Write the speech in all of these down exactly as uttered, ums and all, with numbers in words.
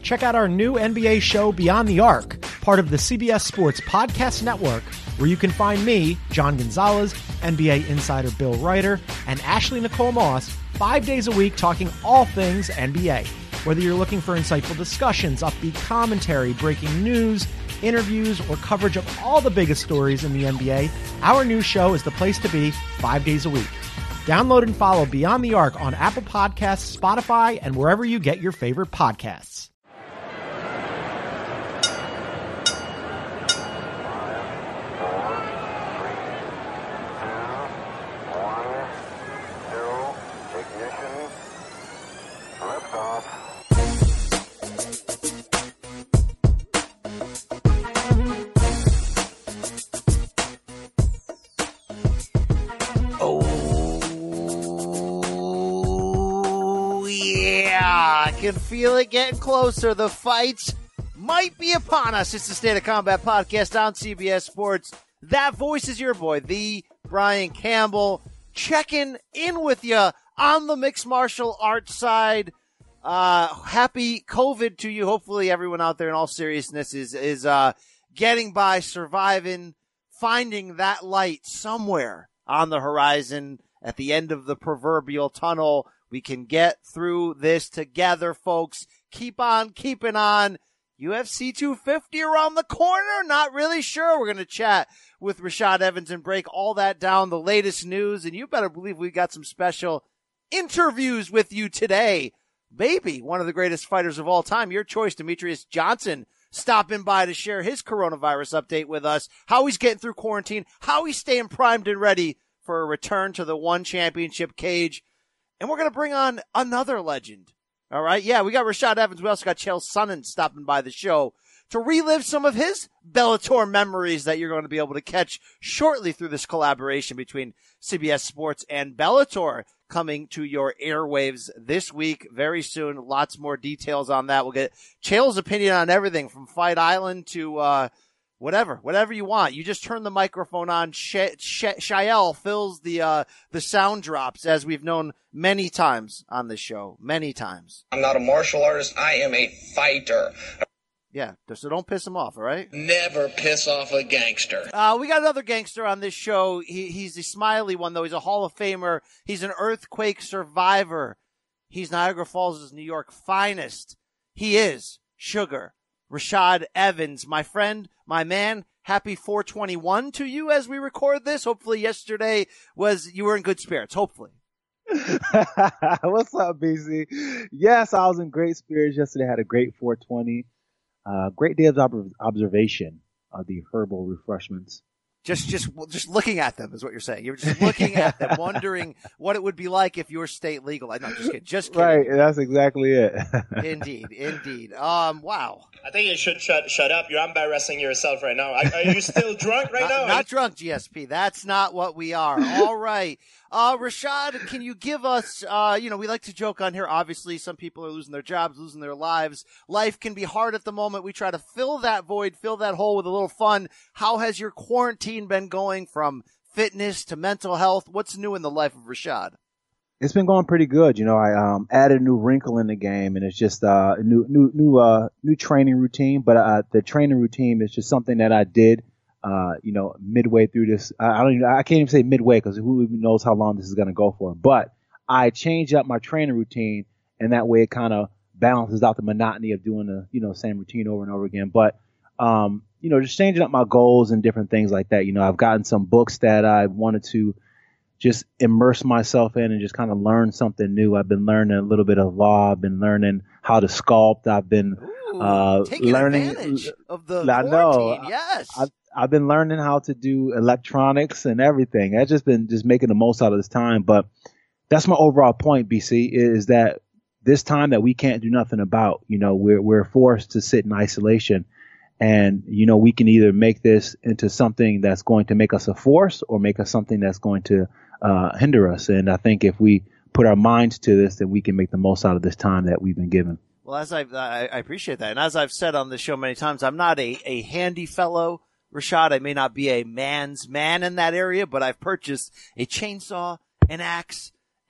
Check out our new N B A show, Beyond the Arc, part of the C B S Sports Podcast Network, where you can find me, John Gonzalez, N B A insider Bill Ryder, and Ashley Nicole Moss, five days a week talking all things N B A. Whether you're looking for insightful discussions, upbeat commentary, breaking news, interviews, or coverage of all the biggest stories in the N B A, our new show is the place to be five days a week. Download and follow Beyond the Arc on Apple Podcasts, Spotify, and wherever you get your favorite podcasts. Can feel it getting closer. The fights might be upon us. It's the State of Combat podcast on C B S Sports. That voice is your boy, the Brian Campbell, checking in with you on the mixed martial arts side. Uh, happy COVID to you. Hopefully everyone out there in all seriousness is, is, uh, getting by, surviving, finding that light somewhere on the horizon at the end of the proverbial tunnel. We can get through this together, folks. Keep on keeping on. U F C two fifty around the corner. Not really sure. We're going to chat with Rashad Evans and break all that down, the latest news. And you better believe we got some special interviews with you today. Maybe one of the greatest fighters of all time. Your choice, Demetrius Johnson, stopping by to share his coronavirus update with us, how he's getting through quarantine, how he's staying primed and ready for a return to the one championship cage. And we're going to bring on another legend. All right. Yeah, we got Rashad Evans. We also got Chael Sonnen stopping by the show to relive some of his Bellator memories that you're going to be able to catch shortly through this collaboration between C B S Sports and Bellator coming to your airwaves this week very soon. Lots more details on that. We'll get Chael's opinion on everything from Fight Island to, uh, Whatever, whatever you want. You just turn the microphone on. Sh- Sh- Shael fills the uh, the sound drops, as we've known many times on this show. Many times. I'm not a martial artist. I am a fighter. Yeah, so don't piss him off, all right? Never piss off a gangster. Uh, we got another gangster on this show. He, he's the smiley one, though. He's a Hall of Famer. He's an earthquake survivor. He's Niagara Falls' New York finest. He is Sugar. Rashad Evans, my friend, my man, happy four twenty-one to you as we record this. Hopefully yesterday was, you were in good spirits, hopefully. What's up, B C? Yes, I was in great spirits yesterday. Had a great four twenty. Uh, great day of ob- observation of the herbal refreshments. Just, just, just looking at them is what you're saying. You're just looking at them, wondering what it would be like if your state legal. I know, just kidding. Just kidding. Right, that's exactly it. Indeed, indeed. Um, wow. I think you should shut shut up. You're embarrassing yourself right now. Are, are you still drunk right not, now? Not drunk, G S P. That's not what we are. All right. Uh, Rashad, can you give us, uh, you know, we like to joke on here. Obviously, some people are losing their jobs, losing their lives. Life can be hard at the moment. We try to fill that void, fill that hole with a little fun. How has your quarantine been going from fitness to mental health? What's new in the life of Rashad? It's been going pretty good. You know, I um, added a new wrinkle in the game, and it's just uh, a new, new, new, uh, new training routine. But uh, the training routine is just something that I did. Uh, you know, midway through this, I don't even, I can't even say midway because who even knows how long this is going to go for. But I changed up my training routine, and that way it kind of balances out the monotony of doing the, you know, same routine over and over again. But, um, you know, just changing up my goals and different things like that. You know, I've gotten some books that I wanted to just immerse myself in and just kind of learn something new. I've been learning a little bit of law. I've been learning how to sculpt. I've been Ooh, uh, taking learning. advantage of the I quarantine. know. Yes. I, I've been learning how to do electronics and everything. I've just been just making the most out of this time. But that's my overall point, B C, is that this time that we can't do nothing about, you know, we're we're forced to sit in isolation. And, you know, we can either make this into something that's going to make us a force or make us something that's going to uh, hinder us. And I think if we put our minds to this, then we can make the most out of this time that we've been given. Well, as I've, I, I appreciate that. And as I've said on this show many times, I'm not a, a handy fellow, Rashad. I may not be a man's man in that area, but I've purchased a chainsaw, an axe,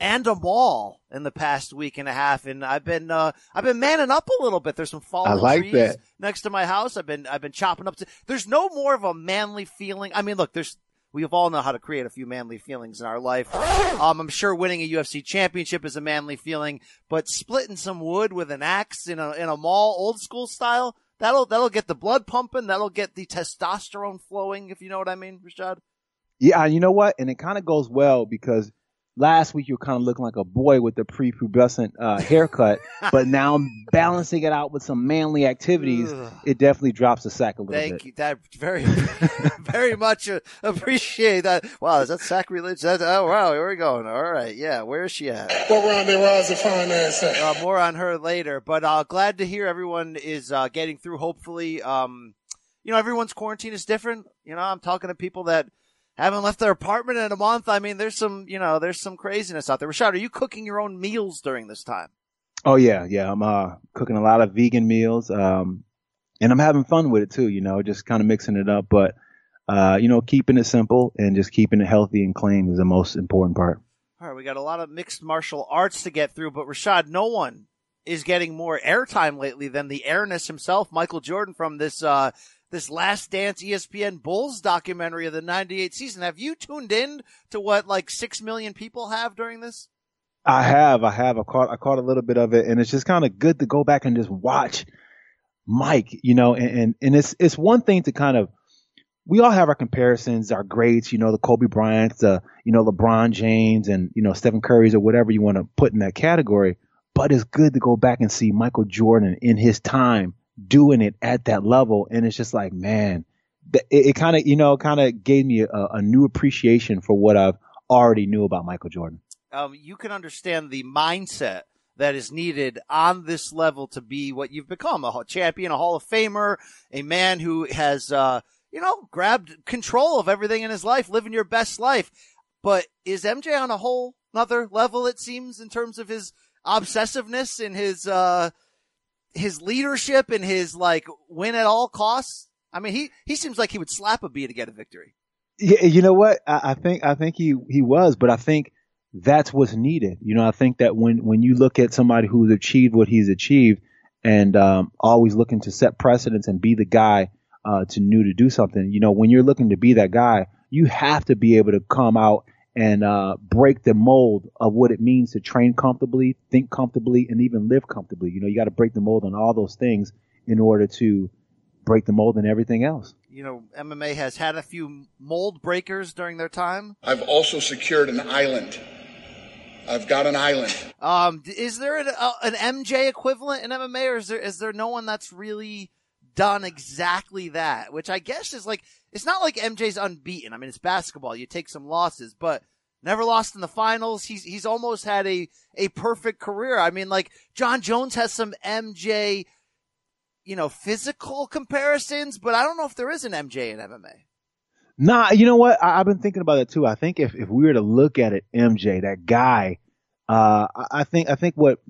and a mall in the past week and a half, and I've been uh, I've been manning up a little bit. There's some fallen I like trees that. next to my house. I've been I've been chopping up. To, there's no more of a manly feeling. I mean, look, there's we all know how to create a few manly feelings in our life. Um, I'm sure winning a U F C championship is a manly feeling, but splitting some wood with an axe in a in a mall, old school style, that'll that'll get the blood pumping. That'll get the testosterone flowing. If you know what I mean, Rashad. Yeah, you know what? And it kind of goes well because last week you were kind of looking like a boy with the prepubescent uh, haircut, but now I'm balancing it out with some manly activities. Ugh. It definitely drops the sack a little Thank bit. you. That very, very much uh, appreciate that. Wow, is that sacrilege? That, oh, wow, here we go. All right, yeah. Where is she at? What round they rise to finance? Uh, more on her later, but uh, glad to hear everyone is uh, getting through. Hopefully, um, you know, everyone's quarantine is different. You know, I'm talking to people that haven't left their apartment in a month. I mean, there's some, you know, there's some craziness out there. Rashad, are you cooking your own meals during this time? Oh yeah, yeah. I'm uh, cooking a lot of vegan meals, um, and I'm having fun with it too. You know, just kind of mixing it up, but uh, you know, keeping it simple and just keeping it healthy and clean is the most important part. All right, we got a lot of mixed martial arts to get through, but Rashad, no one is getting more airtime lately than the airness himself, Michael Jordan, from this uh, this Last Dance E S P N Bulls documentary of the ninety-eight season. Have you tuned in to what like six million people have during this? I have, I have. I caught, I caught a little bit of it, and it's just kind of good to go back and just watch Mike. You know, and, and and it's it's one thing to kind of. We all have our comparisons, our greats, you know, the Kobe Bryants, the, you know, LeBron James and, you know, Stephen Curry's or whatever you want to put in that category. But it's good to go back and see Michael Jordan in his time doing it at that level. And it's just like, man, it, it kind of, you know, kind of gave me a, a new appreciation for what I've already knew about Michael Jordan. Um, you can understand the mindset that is needed on this level to be what you've become, a champion, a Hall of Famer, a man who has, uh, you know, grabbed control of everything in his life, living your best life. But is M J on a whole nother level, it seems, in terms of his obsessiveness and his, uh, his leadership and his, like, win at all costs? I mean, he, he seems like he would slap a bee to get a victory. Yeah, you know what? I, I think, I think he, he was, but I think that's what's needed. You know, I think that when, when you look at somebody who's achieved what he's achieved and, um, always looking to set precedents and be the guy, uh, to new to do something, you know, when you're looking to be that guy, you have to be able to come out and, uh, break the mold of what it means to train comfortably, think comfortably, and even live comfortably. You know, you got to break the mold on all those things in order to break the mold in everything else. You know, M M A has had a few mold breakers during their time. I've also secured an island. I've got an island. Um, is there an, uh, an M J equivalent in M M A, or is there is there no one that's really done exactly that? Which I guess is like, it's not like M J's unbeaten. I mean, it's basketball. You take some losses, but never lost in the finals. He's he's almost had a a perfect career. I mean, like John Jones has some M J, you know, physical comparisons, but I don't know if there is an M J in M M A. Nah, you know what? I, I've been thinking about it too. I think if, if we were to look at it, M J, that guy, uh, I, I think, I think what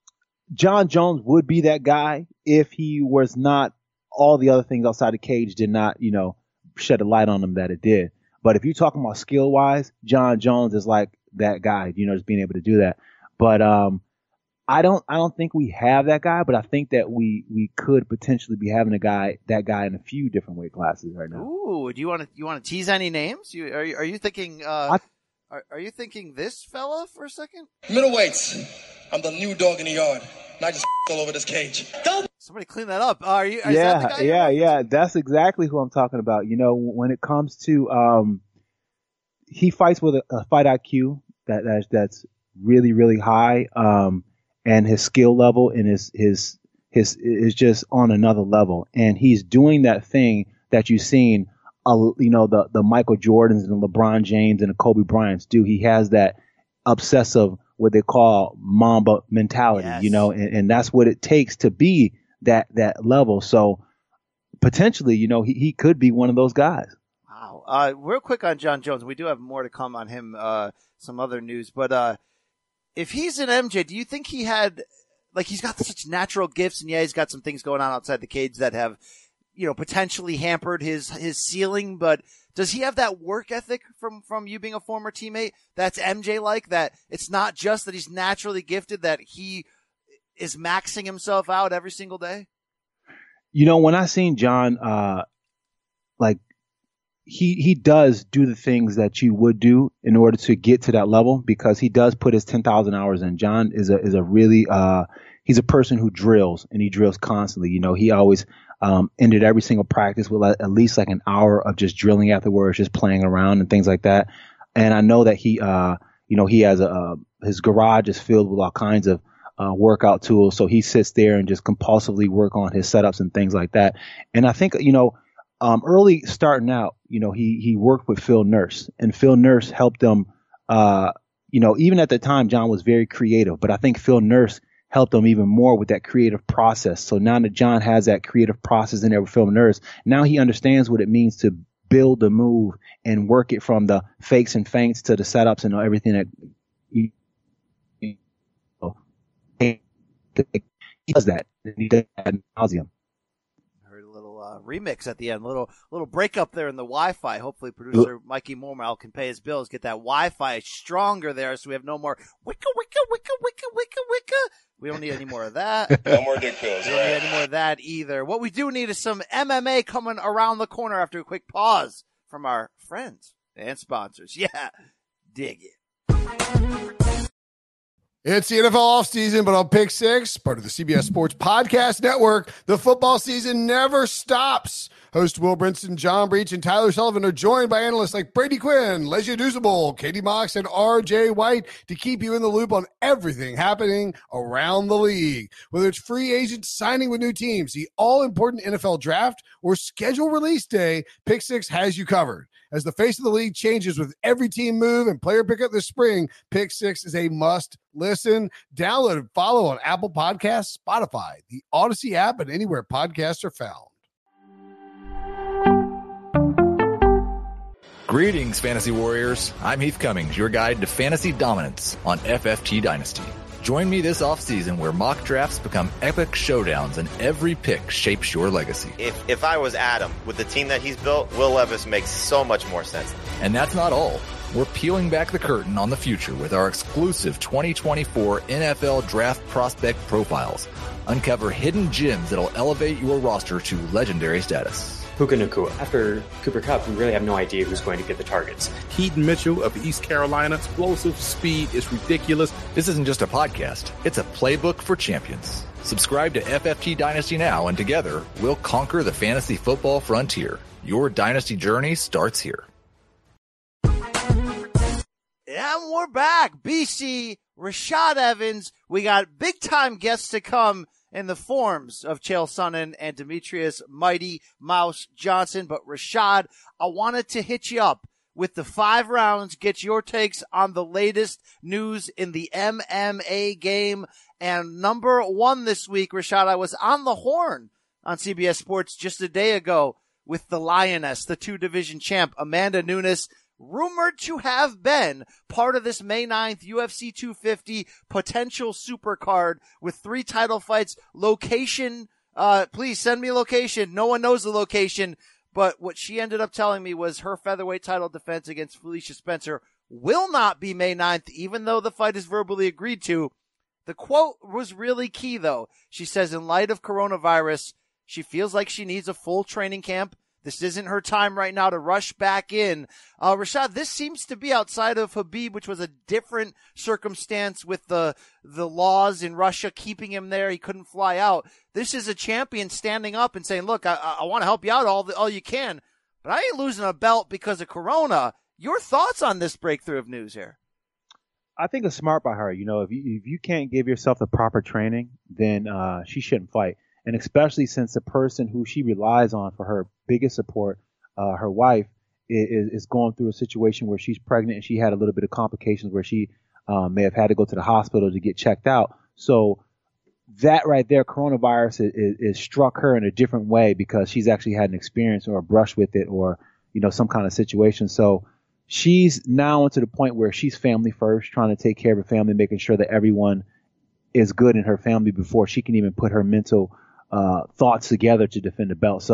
John Jones would be that guy if he was not all the other things outside the cage did not, you know, shed a light on him that it did. But if you're talking about skill wise, John Jones is like that guy, you know, just being able to do that. But, um, I don't, I don't think we have that guy, but I think that we, we could potentially be having a guy, that guy in a few different weight classes right now. Ooh, do you want to, you want to tease any names? You, are you, are you thinking, uh, I, are, are you thinking this fella for a second? Middleweights. I'm the new dog in the yard. And I just all over this cage. Don't. Somebody clean that up. Uh, are you, is yeah, that the guy yeah, you're yeah. That's exactly who I'm talking about. You know, when it comes to, um, he fights with a, a fight I Q that, that's, that's really, really high. Um, and his skill level and his, his, his is just on another level. And he's doing that thing that you've seen, uh, you know, the, the Michael Jordans and the LeBron James and the Kobe Bryants do. He has that obsessive, what they call Mamba mentality, Yes. you know, and, and that's what it takes to be that, that level. So potentially, you know, he, he could be one of those guys. Wow. Uh, real quick on John Jones. We do have more to come on him, uh, some other news, but, uh, if he's an M J, do you think he had, like, he's got such natural gifts, and yeah, he's got some things going on outside the cage that have, you know, potentially hampered his, his ceiling, but Does he have that work ethic from, from you being a former teammate that's M J-like, that it's not just that he's naturally gifted, that he is maxing himself out every single day? You know, when I seen John, uh, like, he he does do the things that you would do in order to get to that level, because he does put his ten thousand hours in. John is a is a really uh he's a person who drills, and he drills constantly. You know, he always um ended every single practice with at least like an hour of just drilling afterwards, just playing around and things like that. And I know that he uh you know he has a uh, his garage is filled with all kinds of uh workout tools, so he sits there and just compulsively work on his setups and things like that. And I think, you know, Um, early starting out, you know, he, he worked with Phil Nurse, and Phil Nurse helped him, uh, you know, even at the time, John was very creative, but I think Phil Nurse helped him even more with that creative process. So now that John has that creative process in there with Phil Nurse, now he understands what it means to build a move and work it from the fakes and feints to the setups and everything that he, he does that. He does that ad nauseum. Uh, remix at the end, little little break up there in the Wi-Fi. Hopefully producer Mikey Mormal can pay his bills, get that Wi-Fi stronger there, so we have no more wicka wicka wicka wicka wicka wicka. We don't need any more of that. No more dick pills. We don't need any more of that either. What we do need is some M M A coming around the corner after a quick pause from our friends and sponsors. Yeah, dig it. It's the N F L offseason, but on Pick Six, part of the C B S Sports Podcast Network, the football season never stops. Host Will Brinson, John Breach, and Tyler Sullivan are joined by analysts like Brady Quinn, Lesia Dusable, Katie Mox, and R J White to keep you in the loop on everything happening around the league. Whether it's free agents signing with new teams, the all-important N F L draft, or schedule release day, Pick Six has you covered. As the face of the league changes with every team move and player pickup this spring, Pick Six is a must listen. Download and follow on Apple Podcasts, Spotify, the Odyssey app, and anywhere podcasts are found. Greetings, Fantasy Warriors. I'm Heath Cummings, your guide to fantasy dominance on F F T Dynasty. Join me this offseason where mock drafts become epic showdowns and every pick shapes your legacy. If if I was Adam, with the team that he's built, Will Levis makes so much more sense. And that's not all. We're peeling back the curtain on the future with our exclusive twenty twenty-four N F L Draft Prospect Profiles. Uncover hidden gems that'll elevate your roster to legendary status. Puka Nacua. After Cooper Kupp, we really have no idea who's going to get the targets. Keaton Mitchell of East Carolina. Explosive speed is ridiculous. This isn't just a podcast. It's a playbook for champions. Subscribe to F F T Dynasty now, and together, we'll conquer the fantasy football frontier. Your dynasty journey starts here. And we're back. B C, Rashad Evans. We got big-time guests to come in the forms of Chael Sonnen and Demetrius Mighty Mouse Johnson. But Rashad, I wanted to hit you up with the five rounds, get your takes on the latest news in the M M A game. And number one this week, Rashad, I was on the horn on C B S Sports just a day ago with the Lioness, the two-division champ, Amanda Nunes, rumored to have been part of this May ninth U F C two fifty potential super card with three title fights. Location, uh, please send me location. No one knows the location, but what she ended up telling me was her featherweight title defense against Felicia Spencer will not be May ninth, even though the fight is verbally agreed to. The quote was really key, though. She says, in light of coronavirus, she feels like she needs a full training camp. This isn't her time right now to rush back in. Uh, Rashad, this seems to be outside of Khabib, which was a different circumstance with the the laws in Russia keeping him there. He couldn't fly out. This is a champion standing up and saying, look, I, I want to help you out all, the, all you can, but I ain't losing a belt because of Corona. Your thoughts on this breakthrough of news here? I think it's smart by her. You know, if you, if you can't give yourself the proper training, then uh, she shouldn't fight. And especially since the person who she relies on for her biggest support, uh, her wife, is, is going through a situation where she's pregnant and she had a little bit of complications where she um, may have had to go to the hospital to get checked out. So that right there, coronavirus is, is, is struck her in a different way because she's actually had an experience or a brush with it or, you know, some kind of situation. So she's now into the point where she's family first, trying to take care of her family, making sure that everyone is good in her family before she can even put her mental uh, thoughts together to defend the belt. So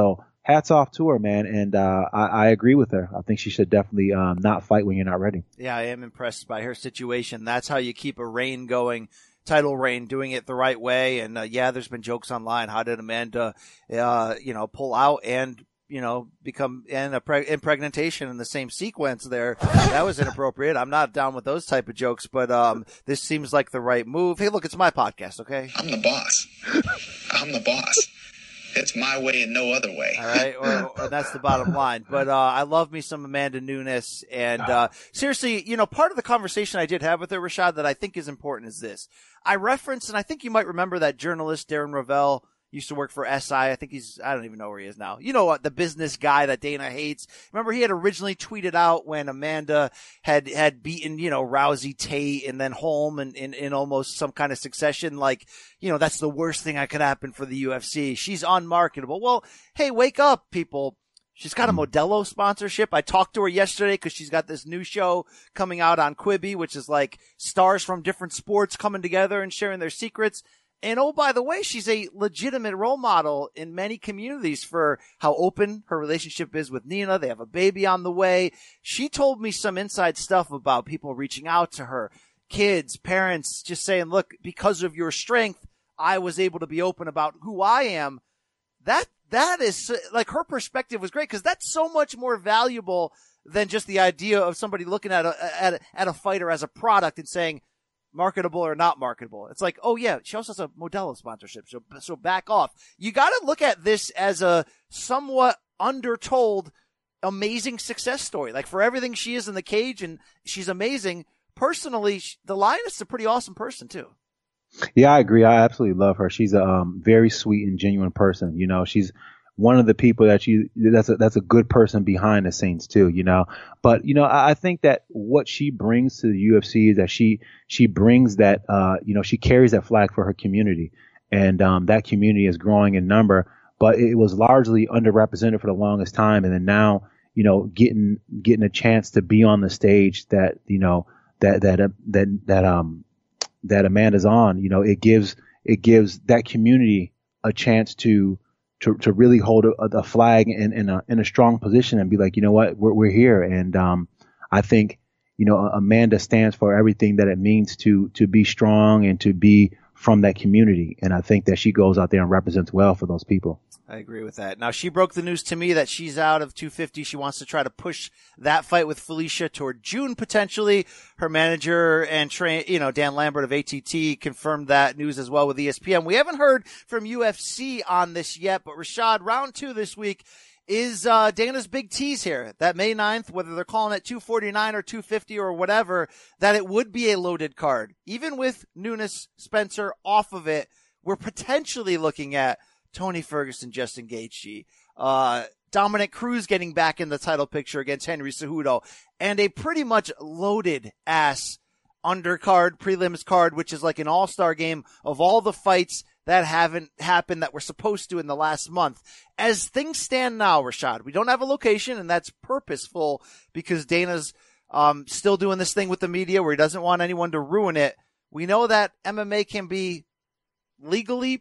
hats off to her, man. And uh, I, I agree with her. I think she should definitely um, not fight when you're not ready. Yeah, I am impressed by her situation. That's how you keep a reign going. Title reign, doing it the right way. And, uh, yeah, there's been jokes online. How did Amanda, uh, you know, pull out and, you know, become in a preg- impregnatation in the same sequence there? That was inappropriate. I'm not down with those type of jokes, but, um, this seems like the right move. Hey, look, it's my podcast, okay? I'm the boss. I'm the boss. It's my way and no other way. All right, or, or that's the bottom line. But uh, I love me some Amanda Nunes. And uh, seriously, you know, part of the conversation I did have with her, Rashad, that I think is important is this. I referenced, and I think you might remember that journalist, Darren Ravel, used to work for S I. I think he's, I don't even know where he is now. You know what? The business guy that Dana hates. Remember he had originally tweeted out when Amanda had, had beaten, you know, Rousey, Tate, and then Holm in, in, in almost some kind of succession. Like, you know, that's the worst thing that could happen for the U F C. She's unmarketable. Well, hey, wake up, people. She's got a Modelo sponsorship. I talked to her yesterday because she's got this new show coming out on Quibi, which is like stars from different sports coming together and sharing their secrets. And oh, by the way, she's a legitimate role model in many communities for how open her relationship is with Nina. They have a baby on the way. She told me some inside stuff about people reaching out to her, kids, parents, just saying, look, because of your strength, I was able to be open about who I am. That, that is like her perspective was great because that's so much more valuable than just the idea of somebody looking at a, at a, at a fighter as a product and saying, marketable or not marketable. It's like, oh yeah, she also has a Modelo sponsorship. So, so back off. You got to look at this as a somewhat undertold, amazing success story. Like for everything she is in the cage and she's amazing. Personally, the Lioness is a pretty awesome person too. Yeah, I agree. I absolutely love her. She's a um, very sweet and genuine person. You know, she's one of the people that you, that's a, that's a good person behind the scenes too, you know. But, you know, I, I think that what she brings to the U F C is that she, she brings that, uh, you know, she carries that flag for her community. And, um, that community is growing in number, but it was largely underrepresented for the longest time. And then now, you know, getting, getting a chance to be on the stage that, you know, that, that, uh, that, that, um, that Amanda's on, you know, it gives, it gives that community a chance to, to, to really hold a, a flag in, in a, in a strong position and be like, you know what, we're, we're here. And, um, I think, you know, Amanda stands for everything that it means to, to be strong and to be from that community. And I think that she goes out there and represents well for those people. I agree with that. Now, she broke the news to me that she's out of two fifty. She wants to try to push that fight with Felicia toward June, potentially. Her manager and train, you know, Dan Lambert of A T T confirmed that news as well with E S P N. We haven't heard from U F C on this yet, but Rashad, round two this week is uh Dana's big tease here. That May ninth, whether they're calling it two forty-nine or two fifty or whatever, that it would be a loaded card. Even with Nunes, Spencer off of it, we're potentially looking at Tony Ferguson, Justin Gaethje, uh, Dominic Cruz getting back in the title picture against Henry Cejudo, and a pretty much loaded ass undercard, prelims card, which is like an all-star game of all the fights that haven't happened that were supposed to in the last month. As things stand now, Rashad, we don't have a location, and that's purposeful because Dana's um, still doing this thing with the media where he doesn't want anyone to ruin it. We know that M M A can be legally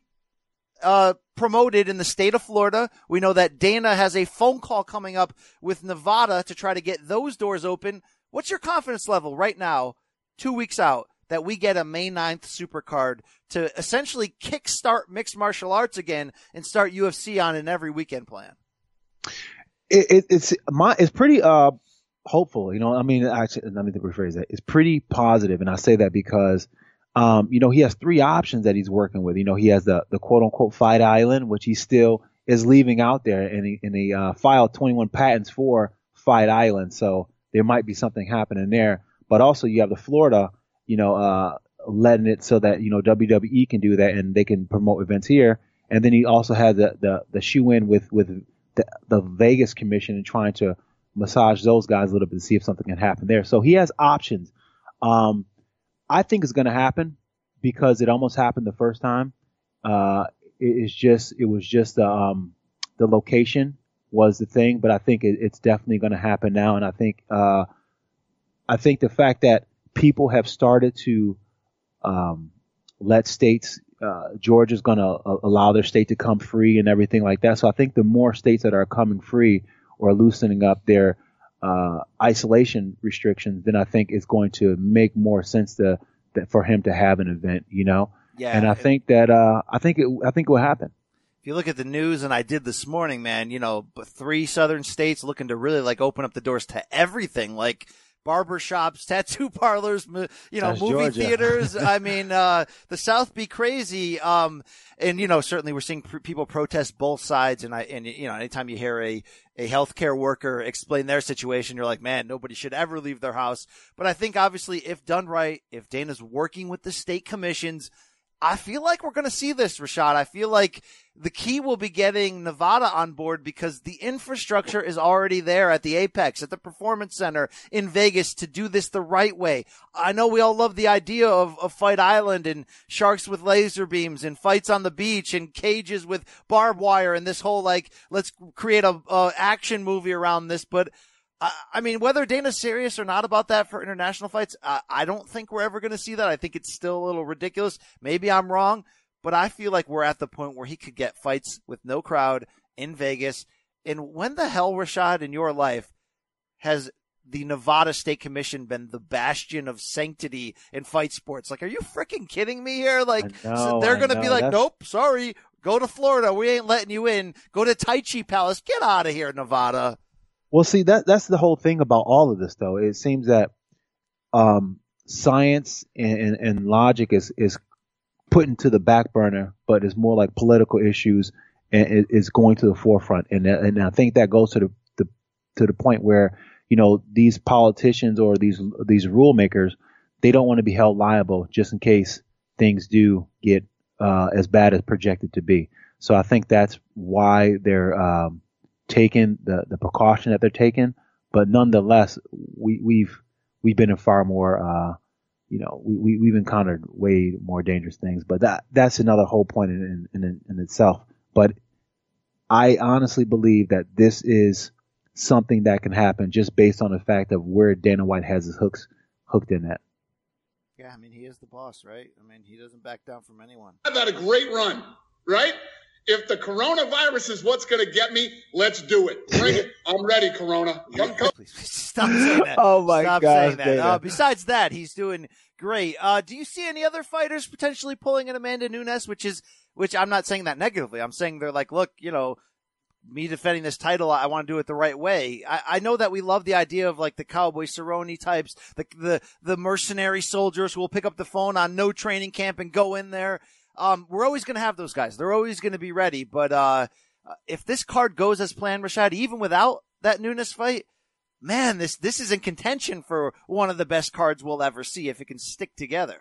uh promoted in the state of Florida. We know that Dana has a phone call coming up with Nevada to try to get those doors open. What's your confidence level right now, two weeks out, that we get a May ninth supercard to essentially kickstart mixed martial arts again and start U F C on an every weekend plan? It, it, it's my, it's pretty uh hopeful. You know, I mean, actually, let me rephrase that. It's pretty positive, and I say that because Um, you know, he has three options that he's working with. You know, he has the, the quote unquote Fight Island, which he still is leaving out there, and he, and he uh, filed twenty-one patents for Fight Island. So there might be something happening there. But also you have the Florida, you know, uh, letting it so that, you know, W W E can do that and they can promote events here. And then he also has the, the, the shoe in with, with the, the Vegas commission and trying to massage those guys a little bit to see if something can happen there. So he has options. Um, I think it's going to happen because it almost happened the first time. Uh, it, it's just, it was just, um, the location was the thing, but I think it, it's definitely going to happen now. And I think, uh, I think the fact that people have started to, um, let states uh, Georgia's going to uh, allow their state to come free and everything like that. So I think the more states that are coming free or loosening up their uh, isolation restrictions, then I think it's going to make more sense to, that for him to have an event, you know? Yeah. And I think that, uh, I think it, I think it will happen. If you look at the news, and I did this morning, man, you know, three southern states looking to really like open up the doors to everything, like barber shops, tattoo parlors, you know, That's movie Georgia. theaters. I mean, uh, the South be crazy. Um, and, you know, certainly we're seeing pr- people protest both sides. And I, and, you know, anytime you hear a, a healthcare worker explain their situation, you're like, man, nobody should ever leave their house. But I think obviously if done right, if Dana's working with the state commissions, I feel like we're going to see this, Rashad. I feel like the key will be getting Nevada on board because the infrastructure is already there at the Apex, at the Performance Center in Vegas to do this the right way. I know we all love the idea of, of Fight Island and sharks with laser beams and fights on the beach and cages with barbed wire and this whole, like, let's create a, a action movie around this. But I mean, whether Dana's serious or not about that for international fights, uh, I don't think we're ever going to see that. I think it's still a little ridiculous. Maybe I'm wrong, but I feel like we're at the point where he could get fights with no crowd in Vegas. And when the hell, Rashad, in your life, has the Nevada State Commission been the bastion of sanctity in fight sports? Like, are you freaking kidding me here? Like, know, so they're going to be like, That's... nope, sorry, go to Florida. We ain't letting you in. Go to Tai Chi Palace. Get out of here, Nevada. Well, see, that that's the whole thing about all of this, though. It seems that um, science and, and, and logic is, is put into the back burner, but it's more like political issues and it is going to the forefront. And and I think that goes to the, the to the point where, you know, these politicians or these these rule makers, they don't want to be held liable just in case things do get uh, as bad as projected to be. So I think that's why they're um, taking the, the precaution that they're taking, but nonetheless, we, we've we've been in far more, uh, you know, we, we we've encountered way more dangerous things. But that that's another whole point in in, in, in itself. But I honestly believe that this is something that can happen just based on the fact of where Dana White has his hooks hooked in at. Yeah, I mean, he is the boss, right? I mean, he doesn't back down from anyone. I've had a great run, right? If the coronavirus is what's going to get me, let's do it. Bring it. I'm ready, Corona. Come, come. Please, please stop saying that. Oh, my stop gosh, saying that. Uh, besides that, he's doing great. Uh, do you see any other fighters potentially pulling an Amanda Nunes, which is, which I'm not saying that negatively. I'm saying they're like, look, you know, me defending this title, I want to do it the right way. I, I know that we love the idea of like the Cowboy Cerrone types, the, the, the mercenary soldiers who will pick up the phone on no training camp and go in there. Um, we're always going to have those guys. They're always going to be ready. But, uh, if this card goes as planned, Rashad, even without that Nunes fight, man, this, this is in contention for one of the best cards we'll ever see if it can stick together.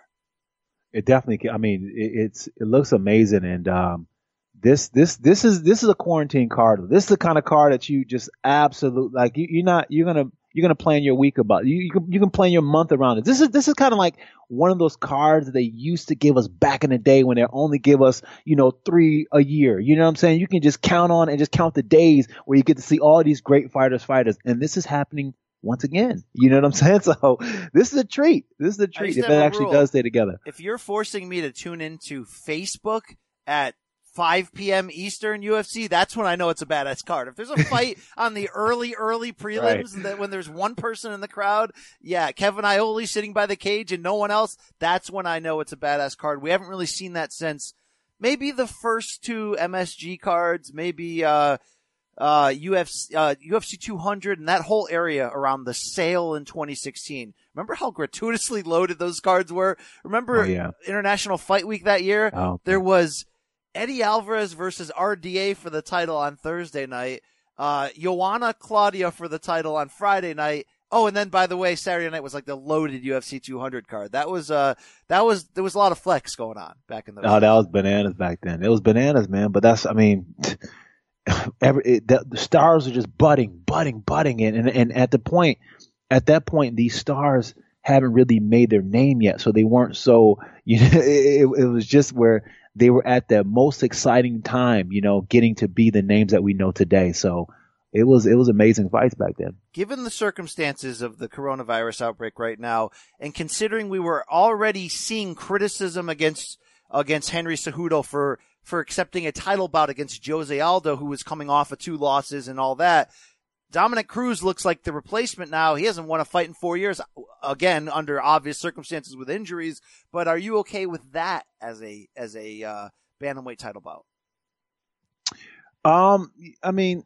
It definitely can. I mean, it, it's, it looks amazing. And, um, this, this, this is, this is a quarantine card. This is the kind of card that you just absolutely, like, you, you're not, you're going to, you're going to plan your week about, you, you can, you can plan your month around it. This is, this is kind of like one of those cards that they used to give us back in the day when they only give us, you know, three a year. You know what I'm saying? You can just count on and just count the days where you get to see all these great fighters, fighters. And this is happening once again. You know what I'm saying? So this is a treat. This is a treat if it actually does stay together. If you're forcing me to tune into Facebook at five p.m. Eastern U F C, that's when I know it's a badass card. If there's a fight on the early, early prelims, right, that when there's one person in the crowd, yeah, Kevin Iole sitting by the cage and no one else, that's when I know it's a badass card. We haven't really seen that since maybe the first two M S G cards, maybe uh uh U F C uh U F C two hundred and that whole area around the sale in twenty sixteen. Remember how gratuitously loaded those cards were? Remember oh, yeah. International Fight Week that year? Oh, okay. There was Eddie Alvarez versus R D A for the title on Thursday night. Uh, Joanna Claudia for the title on Friday night. Oh, and then by the way, Saturday night was like the loaded U F C two hundred card. That was, uh, that was, there was a lot of flex going on back in those Oh, days. that was bananas back then. It was bananas, man. But that's, I mean, every, it, the, the stars are just budding, budding, budding. And, and, and at the point, at that point, these stars haven't really made their name yet. So they weren't so, you know, it, it was just where they were at the most exciting time, you know, getting to be the names that we know today. So it was, it was amazing fights back then. Given the circumstances of the coronavirus outbreak right now, and considering we were already seeing criticism against against Henry Cejudo for, for accepting a title bout against Jose Aldo, who was coming off of two losses and all that. Dominic Cruz looks like the replacement now. He hasn't won a fight in four years, again, under obvious circumstances with injuries. But are you okay with that as a as a uh, bantamweight title bout? Um, I mean,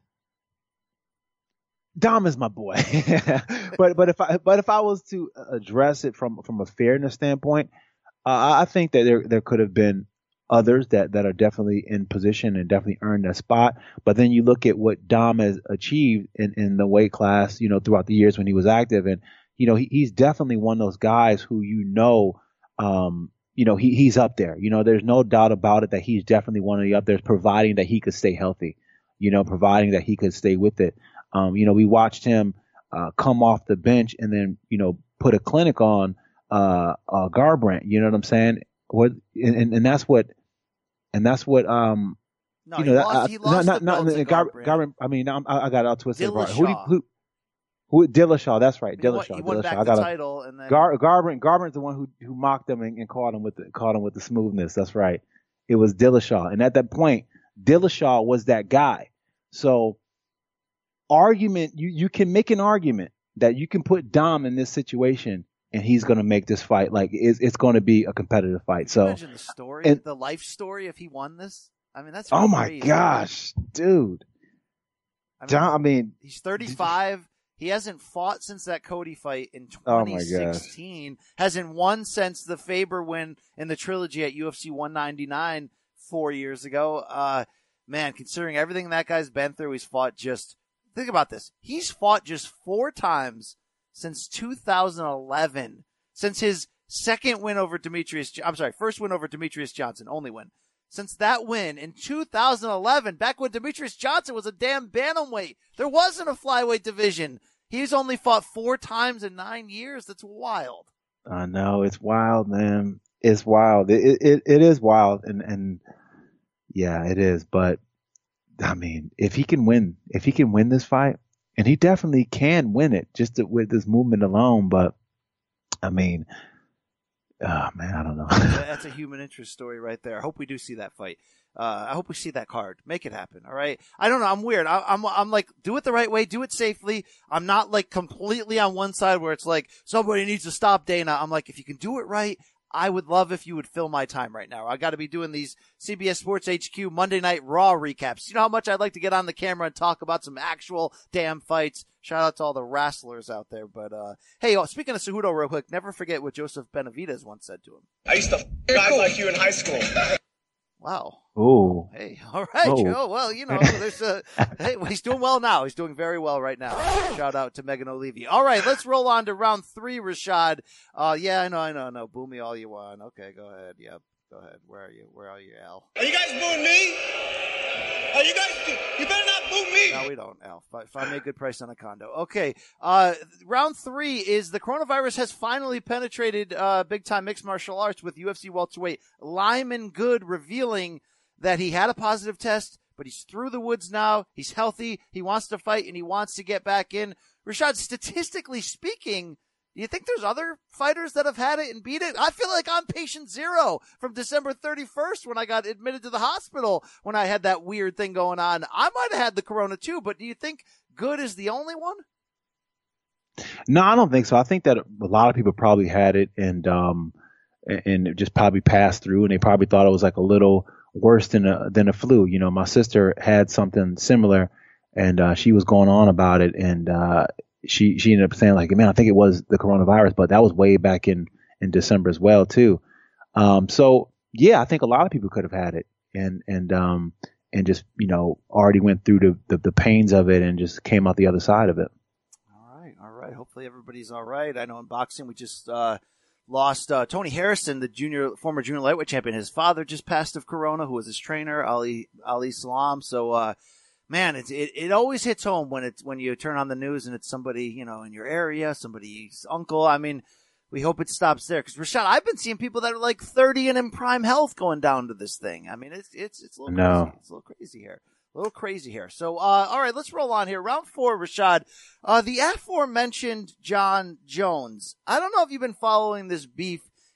Dom is my boy, but but if I but if I was to address it from from a fairness standpoint, uh, I think that there there could have been others that, that are definitely in position and definitely earned that spot. But then you look at what Dom has achieved in, in the weight class, you know, throughout the years when he was active. And, you know, he, he's definitely one of those guys who, you know, um, you know, he, he's up there. You know, there's no doubt about it that he's definitely one of the up there, providing that he could stay healthy, you know, providing that he could stay with it. Um, you know, we watched him uh, come off the bench and then, you know, put a clinic on uh, uh, Garbrandt, you know what I'm saying? What, and, and that's what, And that's what, um, no, you know, he that, lost, uh, he lost not, the not, belt to Gar, Garbrandt. Garbrandt. I mean, I'm, I, I got it all twisted. Dillashaw. Who, who, who, Dillashaw. That's right. He won, Dillashaw. he won Dillashaw. back I the got title, and then Gar, Garbrandt. Garbrandt's the one who, who mocked him and, and caught him with the, caught him with the smoothness. That's right. It was Dillashaw. And at that point, Dillashaw was that guy. So argument, you, you can make an argument that you can put Dom in this situation and he's going to make this fight. Like it's, it's going to be a competitive fight. So imagine the story, and, the life story if he won this. I mean, that's oh crazy. my gosh, dude. I mean, Dom, I mean he's thirty-five. He hasn't fought since that Cody fight in oh twenty sixteen. Hasn't won since the Faber win in the trilogy at U F C one ninety-nine four years ago. Uh, man, considering everything that guy's been through, he's fought just, think about this. He's fought just four times since two thousand eleven. Since his second win over Demetrius, I'm sorry, first win over Demetrius Johnson, only win. Since that win in two thousand eleven, back when Demetrius Johnson was a damn bantamweight, there wasn't a flyweight division. He's only fought four times in nine years. That's wild. I know, it's wild, man. It's wild. It it it is wild, and and yeah, it is. But I mean, if he can win, if he can win this fight, and he definitely can win it, just to, with this movement alone. But I mean. Oh man, I don't know. That's a human interest story right there. I hope we do see that fight. Uh, I hope we see that card. Make it happen. All right. I don't know. I'm weird. I, I'm, I'm like, do it the right way. Do it safely. I'm not like completely on one side where it's like somebody needs to stop Dana. I'm like, if you can do it right, I would love if you would fill my time right now. I got to be doing these C B S Sports H Q Monday Night Raw recaps. You know how much I'd like to get on the camera and talk about some actual damn fights. Shout out to all the wrestlers out there. But, uh, hey, oh, speaking of Cejudo real quick, never forget what Joseph Benavidez once said to him. I used to f- guys like you in high school. Wow. Oh. Hey, all right, oh. Joe. Well, you know, there's a, hey, well, he's doing well now. He's doing very well right now. Shout out to Megan O'Leary. All right, let's roll on to round three, Rashad. Uh, yeah, I know, I know, I know. Boo me all you want. Okay, go ahead. Yep. Go ahead. Where are you? Where are you, Al? Are you guys booing me? Are you guys, you better not boo me. No, we don't, Al. Find me a good price on a condo. Okay. Uh, round three is the coronavirus has finally penetrated, uh, big time mixed martial arts with U F C welterweight Lyman Good revealing that he had a positive test, but he's through the woods now. He's healthy. He wants to fight and he wants to get back in. Rashad, statistically speaking, do you think there's other fighters that have had it and beat it? I feel like I'm patient zero from December thirty-first when I got admitted to the hospital when I had that weird thing going on. I might have had the corona too, but do you think Good is the only one? No, I don't think so. I think that a lot of people probably had it and, um, and it just probably passed through and they probably thought it was like a little worse than a, than a flu. You know, my sister had something similar and, uh, she was going on about it and, uh, she, she ended up saying like, man, I think it was the coronavirus, but that was way back in, in December as well too. Um, so yeah, I think a lot of people could have had it and, and, um, and just, you know, already went through the, the, the pains of it and just came out the other side of it. All right. All right. Hopefully everybody's all right. I know in boxing, we just, uh, lost, uh, Tony Harrison, the junior, former junior lightweight champion. His father just passed of corona, who was his trainer, Ali, Ali Salam. So, uh, man, it's, it, it always hits home when it's, when you turn on the news and it's somebody, you know, in your area, somebody's uncle. I mean, we hope it stops there. Cause Rashad, I've been seeing people that are like thirty and in prime health going down to this thing. I mean, it's, it's, it's a little no. crazy. It's a little crazy here. A little crazy here. So, uh, all right, let's roll on here. Round four, Rashad. Uh, the aforementioned John Jones. I don't know if you've been following this beef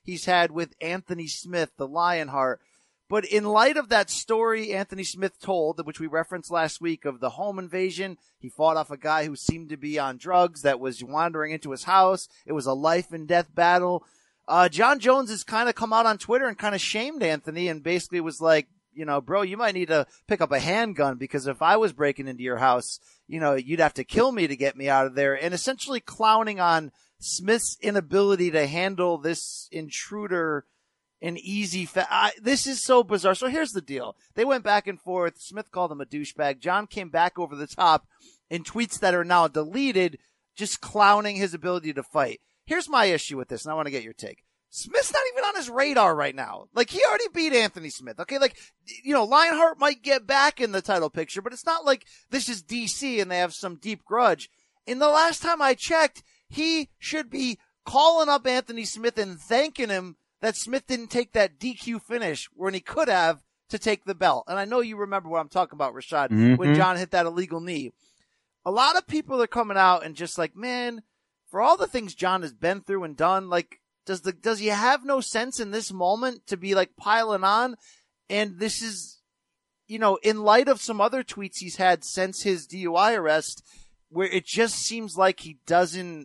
he's had with Anthony Smith, the Lionheart. But in light of that story Anthony Smith told, which we referenced last week, of the home invasion, he fought off a guy who seemed to be on drugs that was wandering into his house. It was a life and death battle. Uh, John Jones has kind of come out on Twitter and kind of shamed Anthony and basically was like, you know, bro, you might need to pick up a handgun because if I was breaking into your house, you know, you'd have to kill me to get me out of there. And essentially clowning on Smith's inability to handle this intruder in easy fa- I, this is so bizarre. So here's the deal. They went back and forth. Smith called him a douchebag. John came back over the top in tweets that are now deleted, just clowning his ability to fight. Here's my issue with this, and I want to get your take. Smith's not even on his radar right now. Like, he already beat Anthony Smith. Okay, like, you know, Lionheart might get back in the title picture, but it's not like this is D C and they have some deep grudge. In the last time I checked, he should be calling up Anthony Smith and thanking him that Smith didn't take that D Q finish when he could have to take the belt. And I know you remember what I'm talking about, Rashad, mm-hmm. when John hit that illegal knee. A lot of people are coming out and just like, man, for all the things John has been through and done, like, Does the does he have no sense in this moment to be like piling on? And this is, you know, in light of some other tweets he's had since his D U I arrest, where it just seems like he doesn't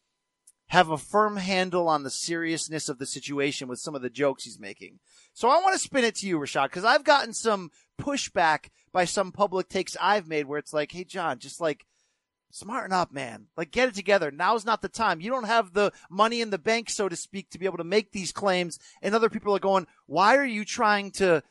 have a firm handle on the seriousness of the situation with some of the jokes he's making. So I want to spin it to you, Rashad, because I've gotten some pushback by some public takes I've made where it's like, hey, John, just like, smarten up, man. Like, get it together. Now's not the time. You don't have the money in the bank, so to speak, to be able to make these claims. And other people are going, why are you trying to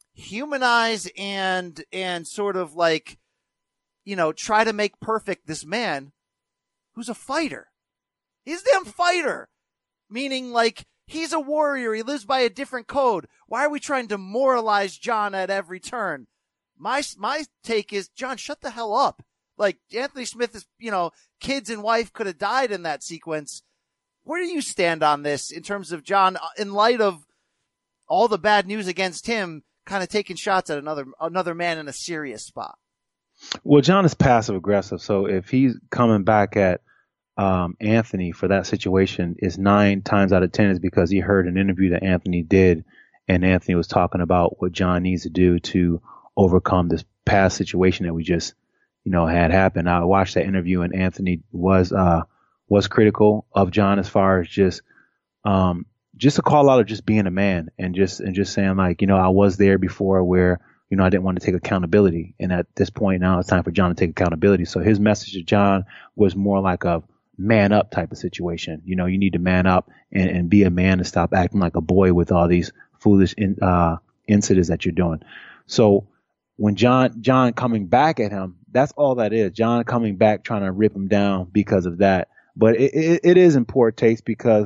humanize and, and sort of like, you know, try to make perfect this man who's a fighter? He's a damn fighter. Meaning, like, he's a warrior. He lives by a different code. Why are we trying to moralize John at every turn? My, my take is, John, shut the hell up. Like, Anthony Smith is, you know, kids and wife could have died in that sequence. Where do you stand on this in terms of John, in light of all the bad news against him, kind of taking shots at another another man in a serious spot? Well, John is passive aggressive, so if he's coming back at um, Anthony for that situation, is nine times out of ten is because he heard an interview that Anthony did, and Anthony was talking about what John needs to do to overcome this past situation that we just you know, had happened. I watched that interview and Anthony was, uh, was critical of John as far as just, um, just a call out of just being a man and just, and just saying like, you know, I was there before where, you know, I didn't want to take accountability. And at this point now it's time for John to take accountability. So his message to John was more like a man up type of situation. You know, you need to man up and, and be a man and stop acting like a boy with all these foolish, in, uh, incidents that you're doing. So, when John, John coming back at him, that's all that is. John coming back trying to rip him down because of that. But it, it, it is in poor taste because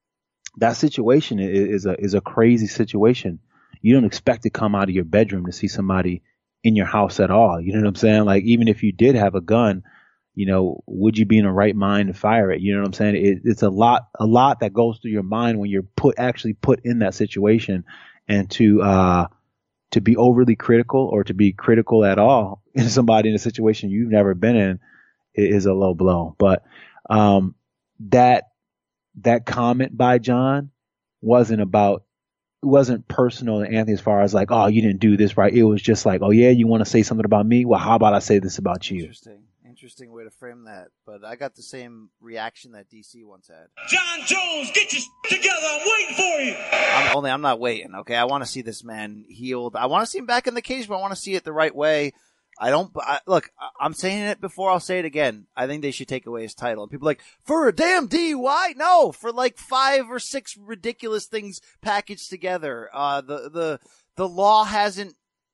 that situation is a, is a crazy situation. You don't expect to come out of your bedroom to see somebody in your house at all. You know what I'm saying? Like, even if you did have a gun, you know, would you be in the right mind to fire it? You know what I'm saying? It, it's a lot, a lot that goes through your mind when you're put, actually put in that situation. And to, uh, to be overly critical or to be critical at all in somebody in a situation you've never been in is a low blow. But, um, that, that comment by John wasn't about, it wasn't personal to Anthony as far as like, oh, you didn't do this right. It was just like, oh yeah, you want to say something about me? Well, how about I say this about you? Interesting. Interesting way to frame that. But I got the same reaction that D C once had. John Jones, get your shit together. I'm waiting for you. I'm only, I'm not waiting. Okay. I want to see this man healed. I want to see him back in the cage, but I want to see it the right way. I don't, I, look, I'm saying it before, I'll say it again. I think they should take away his title. And people are like, for a damn D U I? No, for like five or six ridiculous things packaged together. Uh, the, the, the law hasn't,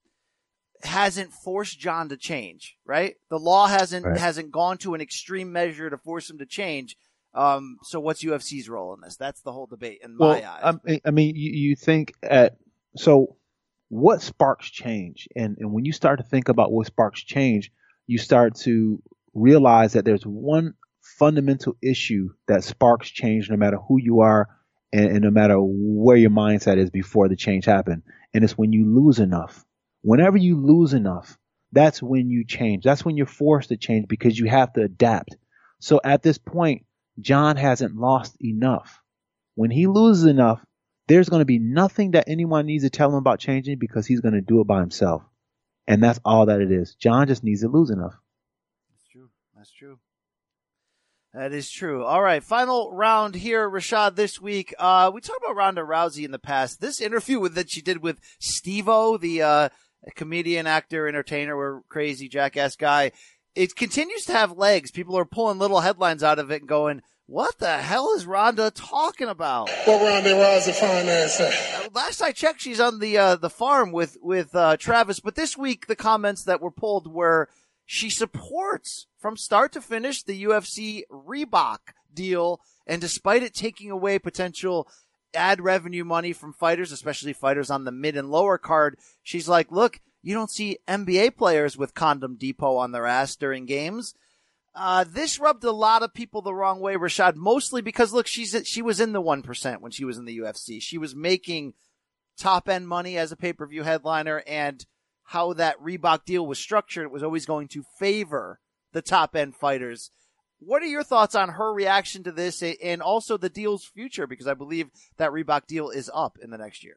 hasn't forced John to change, right? The law hasn't, right. hasn't gone to an extreme measure to force him to change. Um, so what's U F C's role in this? That's the whole debate in well, my eyes. I, I mean, you, you think at, so what sparks change? And, and when you start to think about what sparks change, you start to realize that there's one fundamental issue that sparks change no matter who you are and, and no matter where your mindset is before the change happened. And it's when you lose enough. Whenever you lose enough, that's when you change. That's when you're forced to change because you have to adapt. So at this point, John hasn't lost enough. when he loses enough, there's going to be nothing that anyone needs to tell him about changing because he's going to do it by himself. And that's all that it is. John just needs to lose enough. That's true. That's true. That is true. All right, final round here, Rashad, this week. Uh, we talked about Ronda Rousey in the past. This interview with that she did with Steve-O, the uh, comedian, actor, entertainer, or crazy jackass guy, it continues to have legs. People are pulling little headlines out of it and going, what the hell is Ronda talking about? What Ronda Rousey finance at? Last I checked, she's on the uh, the farm with, with uh, Travis. But this week, the comments that were pulled were she supports from start to finish the U F C Reebok deal. And despite it taking away potential ad revenue money from fighters, especially fighters on the mid and lower card, she's like, look, you don't see N B A players with Condom Depot on their ass during games. Uh, this rubbed a lot of people the wrong way, Rashad, mostly because, look, she's she was in the one percent when she was in the U F C. She was making top-end money as a pay-per-view headliner, and how that Reebok deal was structured, it was always going to favor the top-end fighters. What are your thoughts on her reaction to this and also the deal's future? Because I believe that Reebok deal is up in the next year.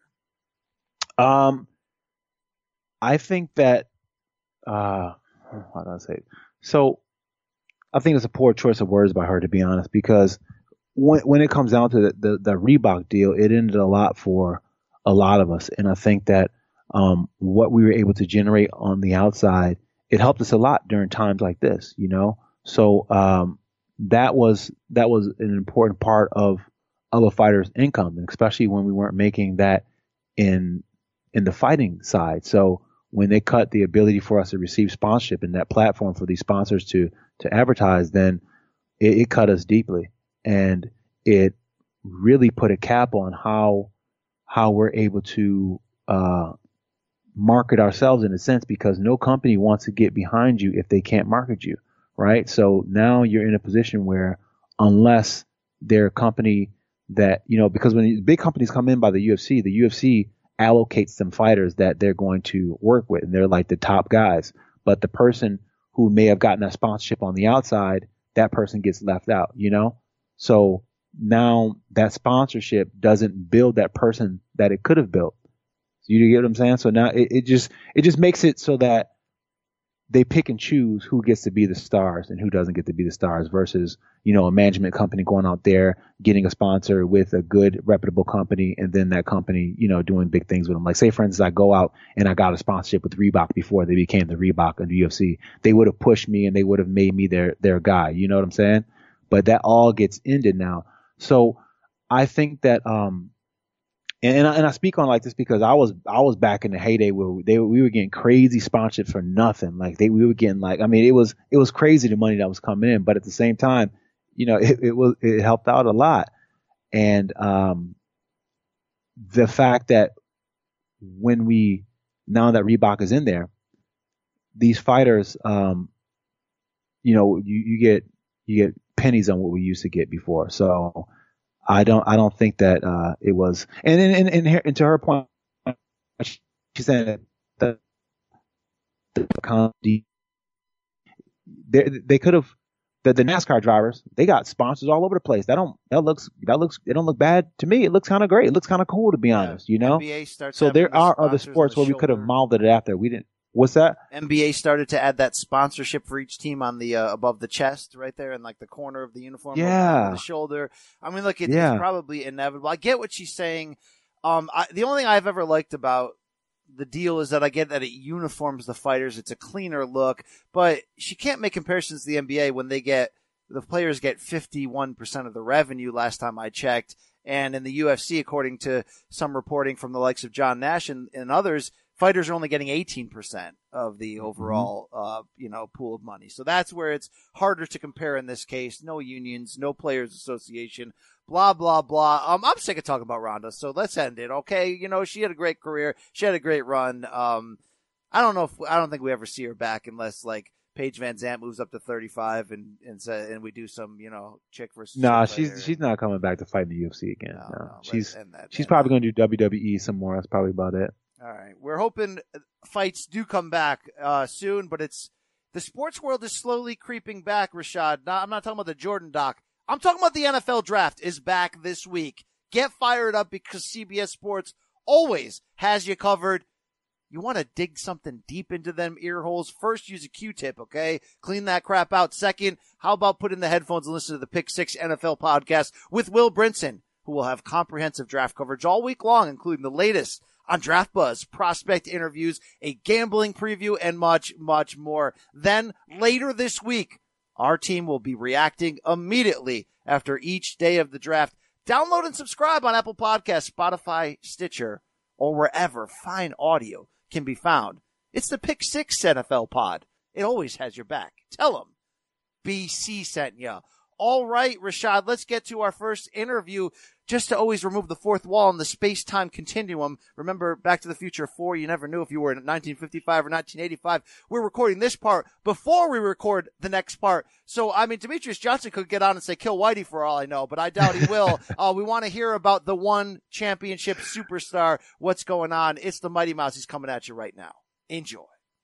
Um, I think that, uh, how do I say it? So, I think it's a poor choice of words by her, to be honest, because when when it comes down to the, the, the Reebok deal, it ended a lot for a lot of us. And I think that um, what we were able to generate on the outside, it helped us a lot during times like this, you know. So um, that was that was an important part of of a fighter's income, and especially when we weren't making that in in the fighting side. So when they cut the ability for us to receive sponsorship and that platform for these sponsors to to advertise, then it, it cut us deeply, and it really put a cap on how how we're able to uh, market ourselves in a sense, because no company wants to get behind you if they can't market you, right? So now you're in a position where unless they're a company that, you know, because when big companies come in by the U F C, the U F C allocates some fighters that they're going to work with, and they're like the top guys. But the person who may have gotten that sponsorship on the outside, that person gets left out, you know? So now that sponsorship doesn't build that person that it could have built. You get what I'm saying? So now it, it just it just makes it so that they pick and choose who gets to be the stars and who doesn't get to be the stars versus, you know, a management company going out there, getting a sponsor with a good, reputable company, and then that company, you know, doing big things with them. Like, say, for instance, I go out and I got a sponsorship with Reebok before they became the Reebok of the U F C. They would have pushed me and they would have made me their, their guy. You know what I'm saying? But that all gets ended now. So I think that, um, And, and, I, and I speak on like this because I was I was back in the heyday where they we were getting crazy sponsorships for nothing. Like they we were getting like I mean it was it was crazy the money that was coming in, but at the same time, you know, it, it was it helped out a lot. And um, the fact that when we now that Reebok is in there, these fighters, um, you know, you, you get you get pennies on what we used to get before. So. I don't. I don't think that uh, it was. And and and, and to her point, she said that the comedy they they could have the, the NASCAR drivers. They got sponsors all over the place. That don't. That looks. That looks. It don't look bad to me. It looks kind of great. It looks kind of cool, to be honest. You know. N B A starts so there the are other sports the where we could have molded it after. We didn't. What's that? N B A started to add that sponsorship for each team on the uh, above the chest, right there in like the corner of the uniform, yeah, over the shoulder. I mean, look, it, yeah. it's probably inevitable. I get what she's saying. Um, I, the only thing I've ever liked about the deal is that I get that it uniforms the fighters. It's a cleaner look, but she can't make comparisons to the N B A when they get the players get fifty-one percent of the revenue. Last time I checked, and in the U F C, according to some reporting from the likes of John Nash and, and others, fighters are only getting eighteen percent of the overall, uh, you know, pool of money. So that's where it's harder to compare in this case. No unions, no players association, blah, blah, blah. Um, I'm sick of talking about Ronda, so let's end it. Okay. You know, she had a great career. She had a great run. Um, I don't know if, I don't think we ever see her back unless like Paige Van Zandt moves up to thirty-five and, and, say, and we do some, you know, chick versus Nah, chick she's, later. she's not coming back to fight in the U F C again. No, No, no, she's, that, she's probably going to do W W E some more. That's probably about it. All right. We're hoping fights do come back uh, soon, but it's the sports world is slowly creeping back, Rashad. Now, I'm not talking about the Jordan doc. I'm talking about the N F L draft is back this week. Get fired up because C B S Sports always has you covered. You want to dig something deep into them ear holes? First, use a Q-tip, okay? Clean that crap out. Second, how about put in the headphones and listen to the Pick Six N F L podcast with Will Brinson, who will have comprehensive draft coverage all week long, including the latest on Draft Buzz, prospect interviews, a gambling preview, and much, much more. Then, later this week, our team will be reacting immediately after each day of the draft. Download and subscribe on Apple Podcasts, Spotify, Stitcher, or wherever fine audio can be found. It's the Pick Six N F L pod. It always has your back. Tell them B C sent ya. All right, Rashad, let's get to our first interview. Just to always remove the fourth wall in the space-time continuum. Remember, Back to the Future four, you never knew if you were in nineteen fifty-five or nineteen eighty-five. We're recording this part before we record the next part. So, I mean, Demetrius Johnson could get on and say, kill Whitey for all I know, but I doubt he will. uh, we want to hear about the one championship superstar. What's going on? It's the Mighty Mouse. He's coming at you right now. Enjoy.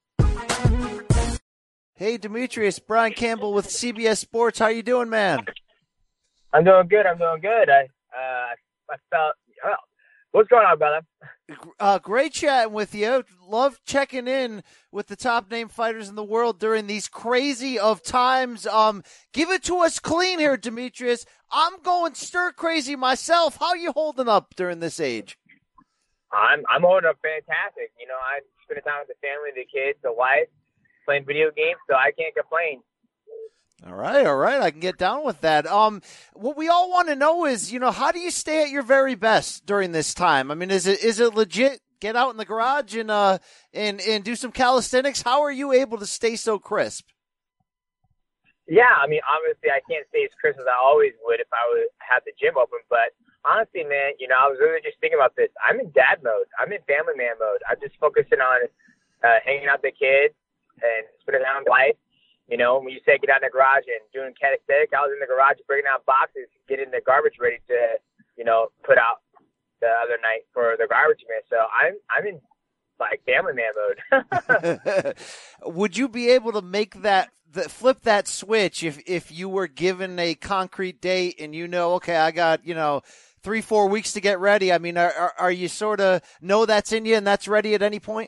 Hey, Demetrius, Brian Campbell with C B S Sports. How you doing, man? I'm doing good. I'm doing good. I uh, I felt. Well, what's going on, brother? Uh, great chatting with you. Love checking in with the top name fighters in the world during these crazy of times. Um, give it to us clean here, Demetrius. I'm going stir crazy myself. How you holding up during this age? I'm I'm holding up fantastic. You know, I'm spending time with the family, the kids, the wife, playing video games, so I can't complain. All right, all right. I can get down with that. Um, what we all want to know is, you know, how do you stay at your very best during this time? I mean, is it is it legit? Get out in the garage and uh and and do some calisthenics. How are you able to stay so crisp? Yeah, I mean, obviously, I can't stay as crisp as I always would if I would have the gym open. But honestly, man, you know, I was really just thinking about this. I'm in dad mode. I'm in family man mode. I'm just focusing on uh, hanging out with the kids and spending time with life. You know, when you say get out in the garage and doing calisthenics, I was in the garage breaking out boxes, getting the garbage ready to, you know, put out the other night for the garbage man. So I'm I'm in like family man mode. Would you be able to make that, the, flip that switch if if you were given a concrete date and you know, okay, I got, you know, three four weeks to get ready? I mean, are are, are you sort of know that's in you and that's ready at any point?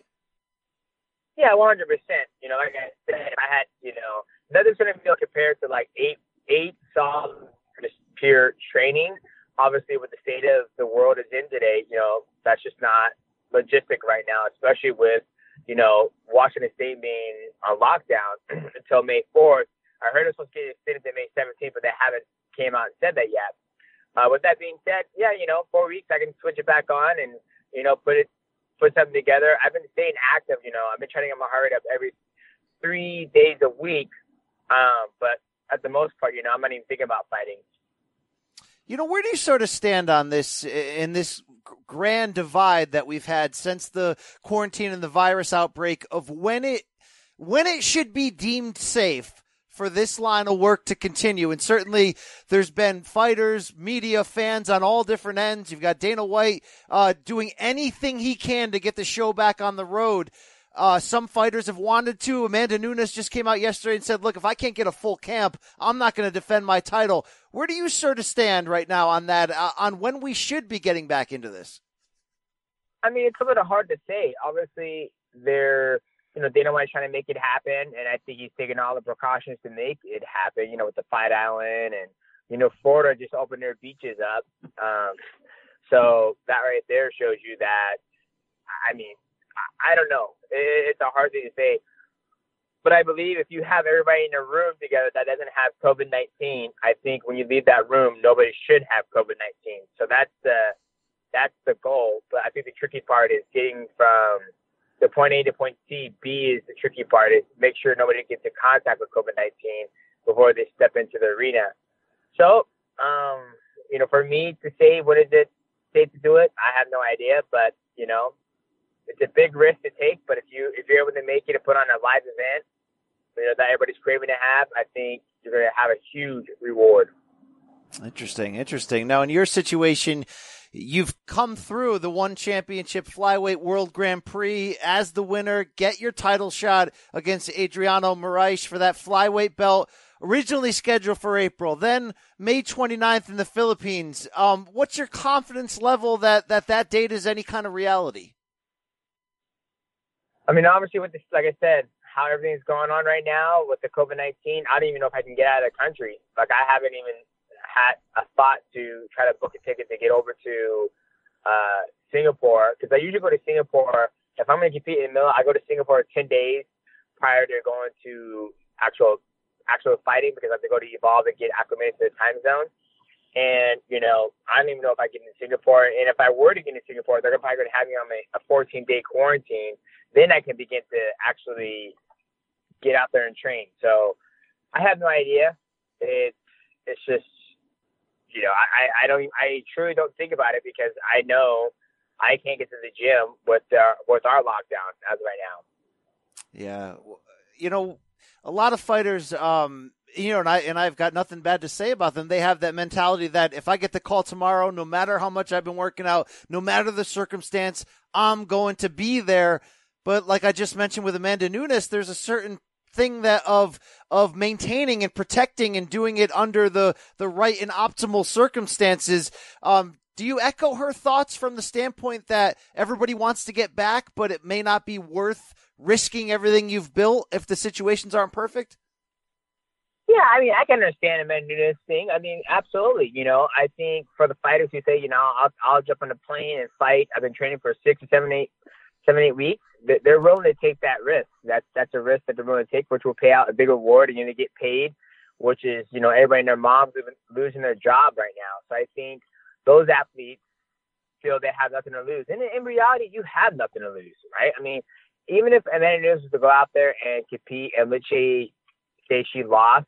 Yeah, one hundred percent. You know, like I said, I had, you know, nothing's going to feel compared to like eight, eight solid just pure training. Obviously, with the state of the world is in today, you know, that's just not logistic right now, especially with, you know, Washington State being on lockdown until May fourth. I heard it's supposed to get extended to May seventeenth, but they haven't came out and said that yet. Uh, with that being said, yeah, you know, four weeks, I can switch it back on and, you know, put it, put something together. I've been staying active, you know. I've been trying to get my heart rate up every three days a week. Um, but at the most part, you know, I'm not even thinking about fighting. You know, where do you sort of stand on this, in this grand divide that we've had since the quarantine and the virus outbreak, of when it, when it should be deemed safe for this line of work to continue? And certainly there's been fighters, media, fans on all different ends. You've got Dana White uh, doing anything he can to get the show back on the road. Uh, some fighters have wanted to. Amanda Nunes just came out yesterday and said, look, if I can't get a full camp, I'm not going to defend my title. Where do you sort of stand right now on that, uh, on when we should be getting back into this? I mean, it's a little hard to say. Obviously, they're, you know, Dana White's trying to make it happen, and I think he's taking all the precautions to make it happen, you know, with the Fight Island, and, you know, Florida just opened their beaches up. Um, so that right there shows you that, I mean, I, I don't know. It, it's a hard thing to say. But I believe if you have everybody in a room together that doesn't have COVID nineteen, I think when you leave that room, nobody should have COVID nineteen. So that's the, that's the goal. But I think the tricky part is getting from the point A to point C. B is the tricky part, is make sure nobody gets in contact with COVID nineteen before they step into the arena. So, um, you know, for me to say what is it safe to do it, I have no idea. But, you know, it's a big risk to take. But if, you, if you're able to make it and put on a live event, you know, that everybody's craving to have, I think you're going to have a huge reward. Interesting, interesting. Now, in your situation, You've come through the one championship flyweight world Grand Prix as the winner. Get your title shot against Adriano Moraes for that flyweight belt, originally scheduled for April, then May twenty-ninth in the Philippines. Um, what's your confidence level that, that that date is any kind of reality? I mean, obviously, with this, like I said, how everything's going on right now with the COVID nineteen, I don't even know if I can get out of the country. Like, I haven't even had a thought to try to book a ticket to get over to uh, Singapore, because I usually go to Singapore. If I'm going to compete in Manila, I go to Singapore ten days prior to going to actual actual fighting, because I have to go to Evolve and get acclimated to the time zone. And, you know, I don't even know if I get into Singapore. And if I were to get into Singapore, they're probably going to have me on a fourteen-day quarantine. Then I can begin to actually get out there and train. So I have no idea. It's it's just, you know, I, I don't I truly don't think about it, because I know I can't get to the gym with our, with our lockdown as of right now. Yeah, you know, a lot of fighters, um, you know, and I and I've got nothing bad to say about them. They have that mentality that if I get the call tomorrow, no matter how much I've been working out, no matter the circumstance, I'm going to be there. But like I just mentioned with Amanda Nunes, there's a certain thing that of of maintaining and protecting and doing it under the, the right and optimal circumstances. Um, do you echo her thoughts from the standpoint that everybody wants to get back, but it may not be worth risking everything you've built if the situations aren't perfect? Yeah, I mean, I can understand Amanda Nunes thing. I mean, absolutely. You know, I think for the fighters who say, you know, I'll, I'll jump on a plane and fight. I've been training for six or seven, eight, seven, eight weeks. They're willing to take that risk. That's that's a risk that they're willing to take, which will pay out a big reward, and you're going to get paid, which is, you know, everybody and their moms losing their job right now. So I think those athletes feel they have nothing to lose. And in reality, you have nothing to lose, right? I mean, even if Amanda Nunes was to go out there and compete and let's say she lost,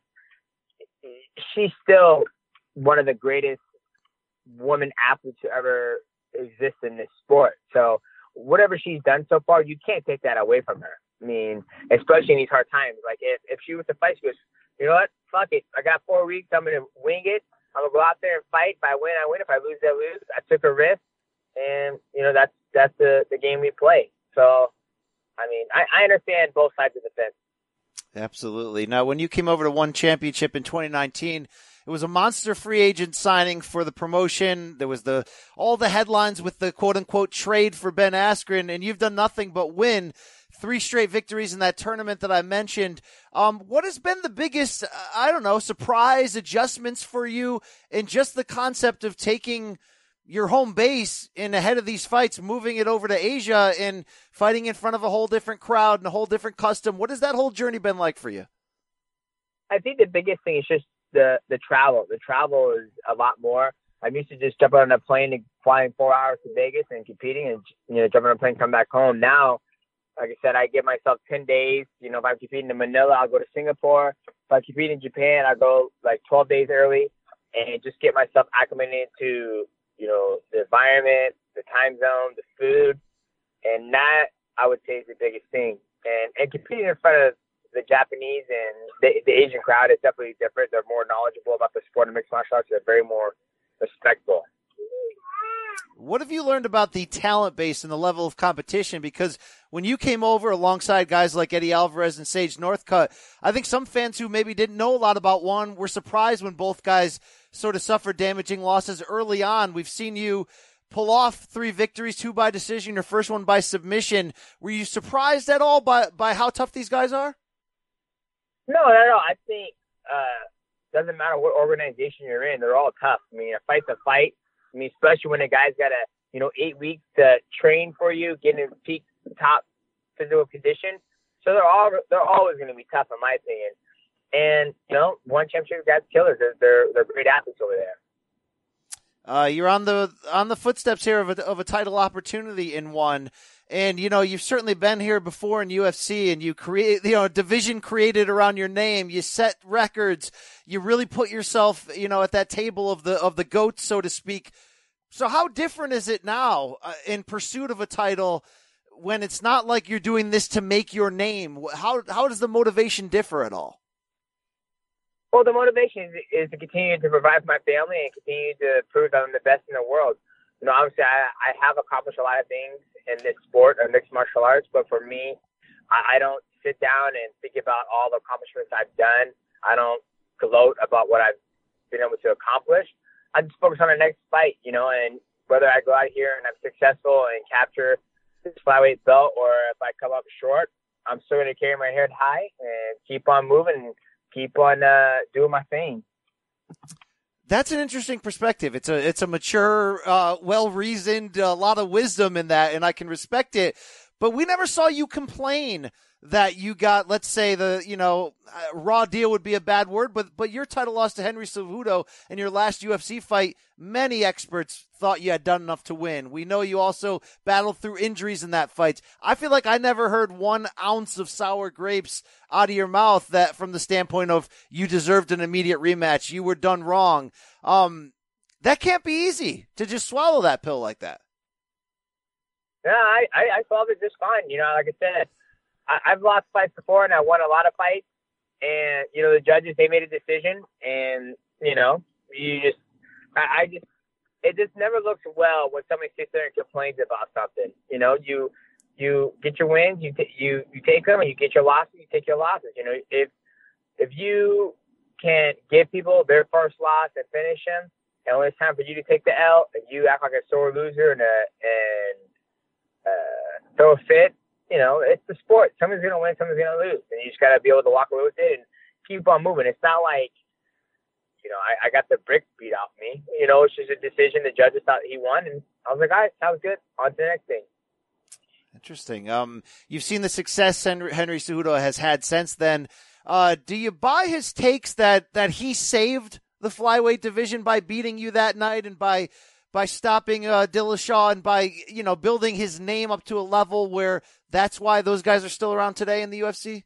she's still one of the greatest women athletes to ever exist in this sport. So whatever she's done so far, you can't take that away from her. I mean, especially in these hard times. Like, if, if she was to fight, she goes, you know what? Fuck it. I got four weeks. I'm going to wing it. I'm going to go out there and fight. If I win, I win. If I lose, I lose. I took a risk. And, you know, that's that's the, the game we play. So, I mean, I, I understand both sides of the fence. Absolutely. Now, when you came over to One Championship in twenty nineteen, it was a monster free agent signing for the promotion. There was the all the headlines with the quote-unquote trade for Ben Askren, and you've done nothing but win three straight victories in that tournament that I mentioned. Um, what has been the biggest, I don't know, surprise adjustments for you in just the concept of taking your home base in ahead of these fights, moving it over to Asia and fighting in front of a whole different crowd and a whole different custom? What has that whole journey been like for you? I think the biggest thing is just the, the travel. The travel is a lot more. I'm used to just jumping on a plane and flying four hours to Vegas and competing and, you know, jumping on a plane, come back home. Now, like I said, I give myself ten days. You know, if I'm competing in Manila, I'll go to Singapore. If I compete in Japan, I'll go like twelve days early and just get myself acclimated to, you know, the environment, the time zone, the food. And that, I would say, is the biggest thing. And, and competing in front of the Japanese and the, the Asian crowd is definitely different. They're more knowledgeable about the sport of mixed martial arts. They're very more respectful. What have you learned about the talent base and the level of competition? Because when you came over alongside guys like Eddie Alvarez and Sage Northcutt, I think some fans who maybe didn't know a lot about one were surprised when both guys sort of suffered damaging losses early on. We've seen you pull off three victories, two by decision, your first one by submission. Were you surprised at all by, by how tough these guys are? No, no, no. I think uh doesn't matter what organization you're in, they're all tough. I mean, a fight's a fight. I mean, especially when a guy's got a, you know, eight weeks to train for you, get in peak top physical condition. So they're all they're always going to be tough, in my opinion. And you know, one championship guys killers. They're they're, they're great athletes over there. Uh, you're on the on the footsteps here of a of a title opportunity in one. And, you know, you've certainly been here before in U F C, and you create, you know, a division created around your name. You set records. You really put yourself, you know, at that table of the, of the GOATs, so to speak. So how different is it now uh, in pursuit of a title when it's not like you're doing this to make your name? How, how does the motivation differ at all? Well, the motivation is, is to continue to provide for my family and continue to prove that I'm the best in the world. you know, obviously I, I have accomplished a lot of things in this sport of mixed martial arts, but for me, I, I don't sit down and think about all the accomplishments I've done. I don't gloat about what I've been able to accomplish. I just focus on the next fight, you know, and whether I go out here and I'm successful and capture this flyweight belt, or if I come up short, I'm still going to carry my head high and keep on moving and keep on uh, doing my thing. That's an interesting perspective. It's a it's a mature, uh, well-reasoned, a lot of wisdom in that, and I can respect it. But we never saw you complain that you got, let's say, the, you know, uh, raw deal would be a bad word, but but your title loss to Henry Cejudo in your last U F C fight, many experts thought you had done enough to win. We know you also battled through injuries in that fight. I feel like I never heard one ounce of sour grapes out of your mouth that from the standpoint of you deserved an immediate rematch, you were done wrong. Um, that can't be easy to just swallow that pill like that. Yeah, I, I, I swallowed it just fine. You know, like I said, I, I've lost fights before and I won a lot of fights. And, you know, the judges, they made a decision. And, you know, you just, I, I just, it just never looks well when somebody sits there and complains about something. You know, you you get your wins, you t- you you take them, and you get your losses, you take your losses. You know, if if you can give people their first loss and finish them, and when it's time for you to take the L, and you act like a sore loser and a, and uh, throw a fit, you know, it's the sport. Somebody's gonna win, somebody's gonna lose, and you just gotta be able to walk away with it and keep on moving. It's not like, you know, I, I got the brick beat off me. You know, it's just a decision. The judges thought he won, and I was like, all right, that was good. On to the next thing. Interesting. Um, you've seen the success Henry, Henry Cejudo has had since then. Uh, do you buy his takes that, that he saved the flyweight division by beating you that night and by by stopping uh, Dillashaw and by, you know, building his name up to a level where that's why those guys are still around today in the U F C?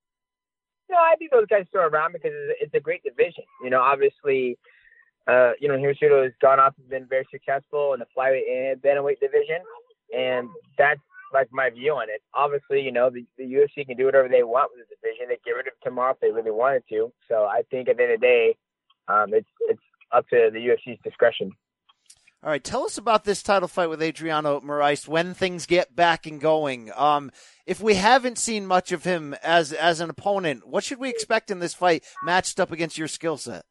No, I think those guys are still around because it's a great division. You know, obviously, uh, you know, Henry Cejudo has gone off and been very successful in the flyweight and bantamweight division, and that's like my view on it. Obviously, you know, the, the U F C can do whatever they want with the division. They get rid of it tomorrow if they really wanted to. So I think at the end of the day, um, it's it's up to the U F C's discretion. All right, tell us about this title fight with Adriano Moraes when things get back and going. Um, if we haven't seen much of him as as an opponent, what should we expect in this fight matched up against your skill set?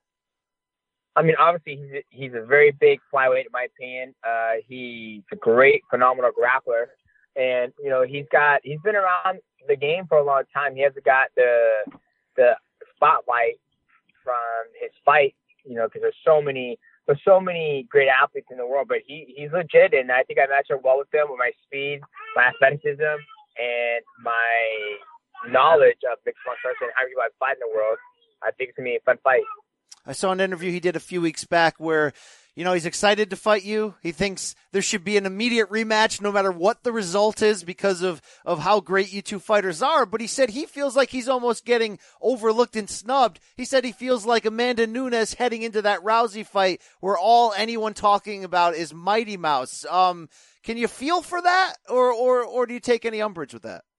I mean, obviously, he's a, he's a very big flyweight, in my opinion. Uh, he's a great, phenomenal grappler. And, you know, he's got, he's been around the game for a long time. He hasn't got the, the spotlight from his fight, you know, because there's so many, there's so many great athletes in the world, but he, he's legit. And I think I match up well with him with my speed, my athleticism, and my knowledge of mixed martial arts and how you fight in the world. I think it's going to be a fun fight. I saw an interview he did a few weeks back where, you know, he's excited to fight you. He thinks there should be an immediate rematch no matter what the result is because of, of how great you two fighters are. But he said he feels like he's almost getting overlooked and snubbed. He said he feels like Amanda Nunes heading into that Rousey fight where all anyone talking about is Mighty Mouse. Um, can you feel for that, or, or, or do you take any umbrage with that?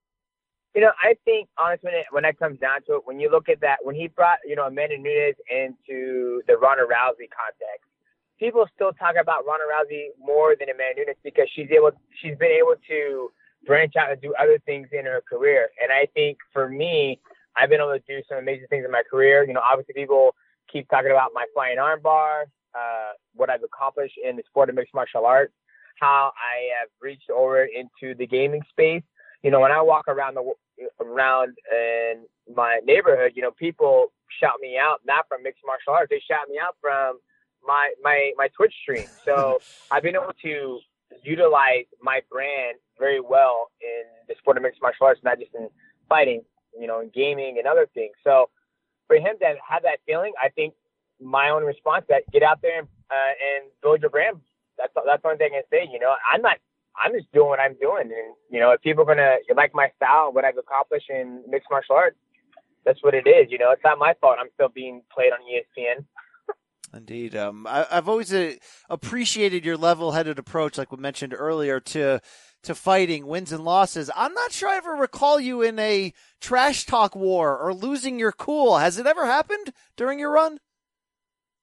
You know, I think, honestly, when it, when it comes down to it, when you look at that, when he brought, you know, Amanda Nunes into the Ronda Rousey context, people still talk about Ronda Rousey more than Amanda Nunes because she's able, she's been able to branch out and do other things in her career. And I think for me, I've been able to do some amazing things in my career. You know, obviously people keep talking about my flying armbar, uh, what I've accomplished in the sport of mixed martial arts, how I have reached over into the gaming space. You know, when I walk around the around in my neighborhood, you know, people shout me out, not from mixed martial arts. They shout me out from my my my Twitch stream. So I've been able to utilize my brand very well in the sport of mixed martial arts, not just in fighting, you know, in gaming and other things. So for him to have that feeling, I think my own response to that, get out there and, uh, and build your brand. That's that's one thing I can say. You know, I'm not. I'm just doing what I'm doing. And, you know, if people are going to like my style, what I've accomplished in mixed martial arts, that's what it is. You know, it's not my fault I'm still being played on E S P N. Indeed. Um, I, I've always uh, appreciated your level-headed approach, like we mentioned earlier, to to fighting, wins and losses. I'm not sure I ever recall you in a trash talk war or losing your cool. Has it ever happened during your run?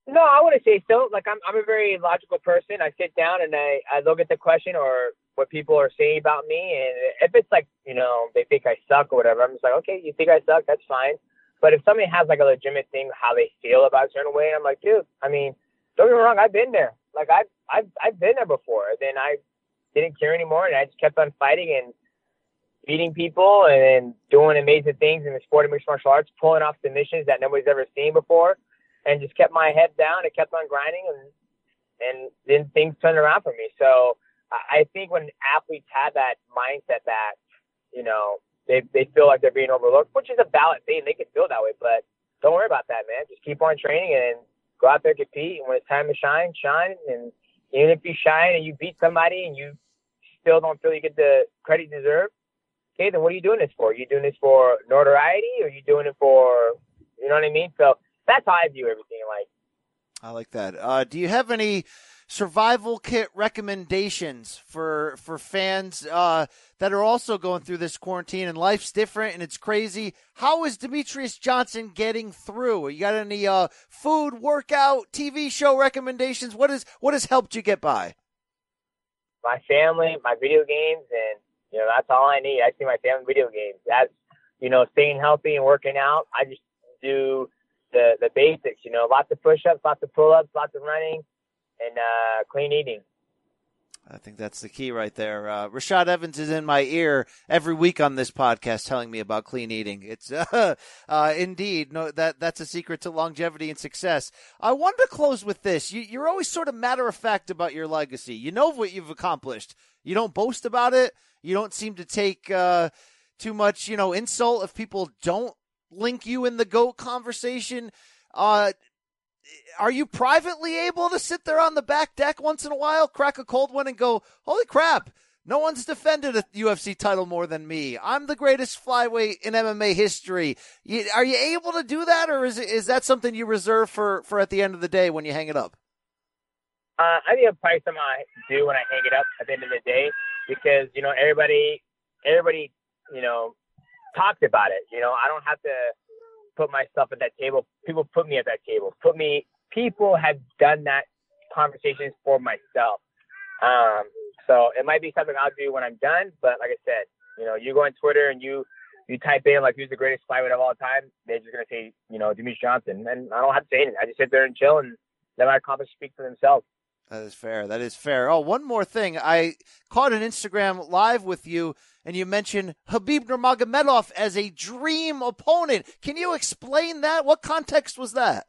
No, I wouldn't say so. Like, I'm I'm a very logical person. I sit down and I, I look at the question or what people are saying about me. And if it's like, you know, they think I suck or whatever, I'm just like, okay, you think I suck? That's fine. But if somebody has like a legitimate thing, how they feel about a certain way, I'm like, dude, I mean, don't get me wrong, I've been there. Like, I've, I've, I've been there before. Then I didn't care anymore, and I just kept on fighting and beating people and doing amazing things in the sport of mixed martial arts, pulling off submissions that nobody's ever seen before, and just kept my head down and kept on grinding, and and then things turned around for me. So I think when athletes have that mindset that, you know, they they feel like they're being overlooked, which is a valid thing, they can feel that way, but don't worry about that, man. Just keep on training and go out there, compete, and when it's time to shine, shine. And even if you shine and you beat somebody and you still don't feel you get the credit you deserve, okay, then what are you doing this for? Are you doing this for notoriety, or are you doing it for, you know what I mean? So that's how I view everything in life. I like that. Uh, do you have any survival kit recommendations for for fans uh, that are also going through this quarantine and life's different and it's crazy? How is Demetrious Johnson getting through? You got any uh, food, workout, T V show recommendations? What is what has helped you get by? My family, my video games, and you know that's all I need. I see my family video games. That's, you know, staying healthy and working out. I just do the the basics. You know, lots of push-ups, lots of pull-ups, lots of running, and uh, clean eating. I think that's the key right there. Uh, Rashad Evans is in my ear every week on this podcast telling me about clean eating. It's uh, uh, indeed no that that's a secret to longevity and success. I wanted to close with this. You, you're always sort of matter of fact about your legacy. You know what you've accomplished. You don't boast about it. You don't seem to take uh, too much, you know, insult if people don't link you in the GOAT conversation. Uh, Are you privately able to sit there on the back deck once in a while, crack a cold one, and go, holy crap, no one's defended a U F C title more than me. I'm the greatest flyweight in M M A history. You, are you able to do that, or is it, is that something you reserve for, for at the end of the day when you hang it up? Uh, I think it's probably something I do when I hang it up at the end of the day, because, you know, everybody, everybody, you know, talks about it. You know, I don't have to put myself at that table. People put me at that table. Put me. People have done that conversations for myself. Um, so it might be something I'll do when I'm done. But like I said, you know, you go on Twitter and you you type in like who's the greatest flyweight of all time, they're just gonna say, you know, Demetrious Johnson, and I don't have to say anything. I just sit there and chill and let my accomplishments speak for themselves. That is fair. That is fair. Oh, one more thing. I caught an Instagram live with you, and you mentioned Khabib Nurmagomedov as a dream opponent. Can you explain that? What context was that?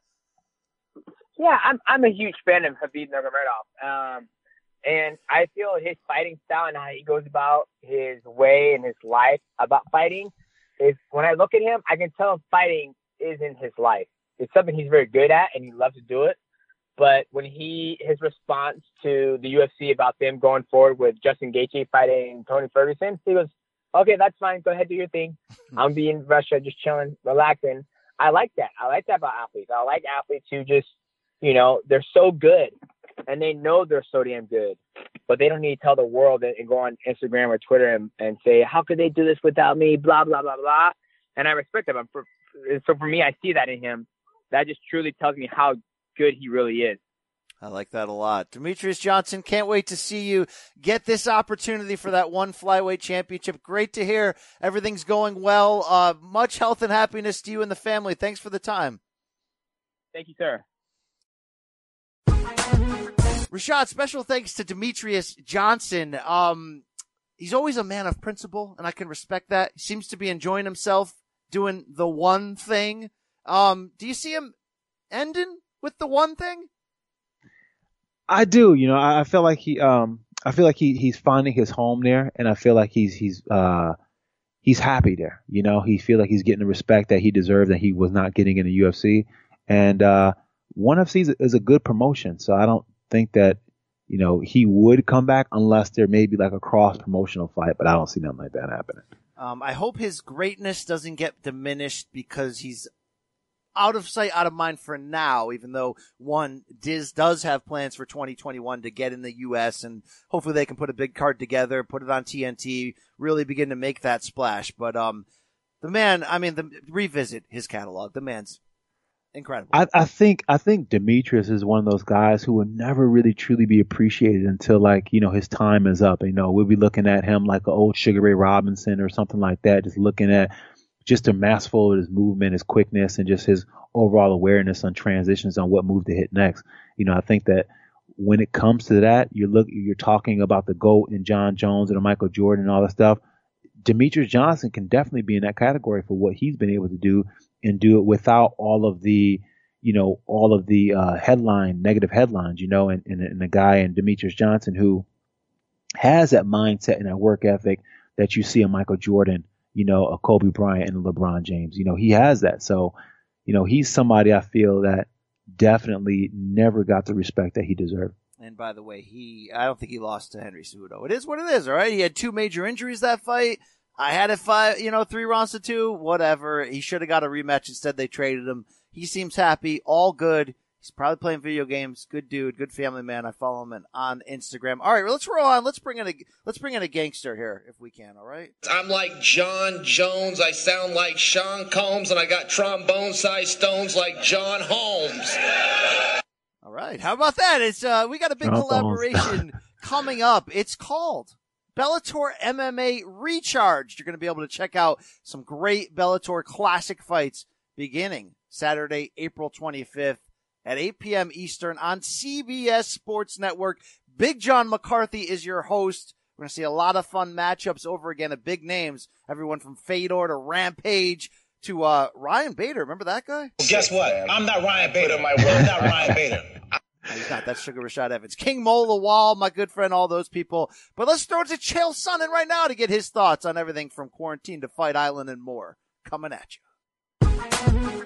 Yeah, I'm I'm a huge fan of Khabib Nurmagomedov, um, and I feel his fighting style and how he goes about his way and his life about fighting is, when I look at him, I can tell fighting isn't his life. It's something he's very good at, and he loves to do it. But when he, his response to the U F C about them going forward with Justin Gaethje fighting Tony Ferguson, he goes, okay, that's fine. Go ahead, do your thing. I'm be in Russia, just chilling, relaxing. I like that. I like that about athletes. I like athletes who just, you know, they're so good and they know they're so damn good, but they don't need to tell the world and, and go on Instagram or Twitter and, and say, how could they do this without me? Blah, blah, blah, blah. And I respect them. For, so for me, I see that in him. That just truly tells me how good he really is. I like that a lot. Demetrious Johnson, can't wait to see you get this opportunity for that one flyweight championship. Great to hear everything's going well. Uh, much health and happiness to you and the family. Thanks for the time. Thank you, sir. Rashad, special thanks to Demetrious Johnson. Um, he's always a man of principle, and I can respect that. He seems to be enjoying himself doing the one thing. Um, do you see him ending with the one thing? I do. You know, I, I feel like he, um, I feel like he, he's finding his home there, and I feel like he's, he's, uh, he's happy there. You know, he feel like he's getting the respect that he deserves that he was not getting in the U F C. And, uh, ONE F C is, is a good promotion. So I don't think that, you know, he would come back unless there may be like a cross promotional fight, but I don't see nothing like that happening. Um, I hope his greatness doesn't get diminished because he's out of sight, out of mind for now, even though one, Diz does have plans for twenty twenty-one to get in the U S, and hopefully they can put a big card together, put it on T N T, really begin to make that splash. But um, the man, I mean, the, revisit his catalog. The man's Incredible. I, I think I think Demetrius is one of those guys who will never really truly be appreciated until, like, you know, his time is up. You know, we'll be looking at him like an old Sugar Ray Robinson or something like that, just looking at just a masterful of his movement, his quickness, and just his overall awareness on transitions on what move to hit next. You know, I think that when it comes to that, you look, you're talking about the GOAT and John Jones and Michael Jordan and all that stuff. Demetrius Johnson can definitely be in that category for what he's been able to do, and do it without all of the, you know, all of the uh, headline, negative headlines, you know, and, and, and the guy in Demetrius Johnson who has that mindset and that work ethic that you see in Michael Jordan, you know, a Kobe Bryant and LeBron James. You know, he has that. So, you know, he's somebody I feel that definitely never got the respect that he deserved. And by the way, he, I don't think he lost to Henry Cejudo. It is what it is, all right? He had two major injuries that fight. I had it five, you know, three rounds to two, whatever. He should have got a rematch. Instead, they traded him. He seems happy, all good. He's probably playing video games. Good dude, good family man. I follow him on Instagram. All right, well, let's roll on. Let's bring in a let's bring in a gangster here if we can. All right. I'm like John Jones. I sound like Sean Combs, and I got trombone-sized stones like John Holmes. All right, how about that? It's uh, we got a big John collaboration coming up. It's called Bellator M M A Recharged. You're going to be able to check out some great Bellator classic fights beginning Saturday, April twenty-fifth at eight p.m. Eastern on C B S Sports Network. Big John McCarthy is your host. We're going to see a lot of fun matchups over again of big names. Everyone from Fedor to Rampage to uh, Ryan Bader. Remember that guy? Well, guess what? I'm not Ryan Bader. My I'm not Ryan Bader. No, he's not. That's Sugar Rashad Evans. King Mo Lawal, my good friend, all those people. But let's throw it to Chael Sonnen right now to get his thoughts on everything from quarantine to Fight Island and more. Coming at you.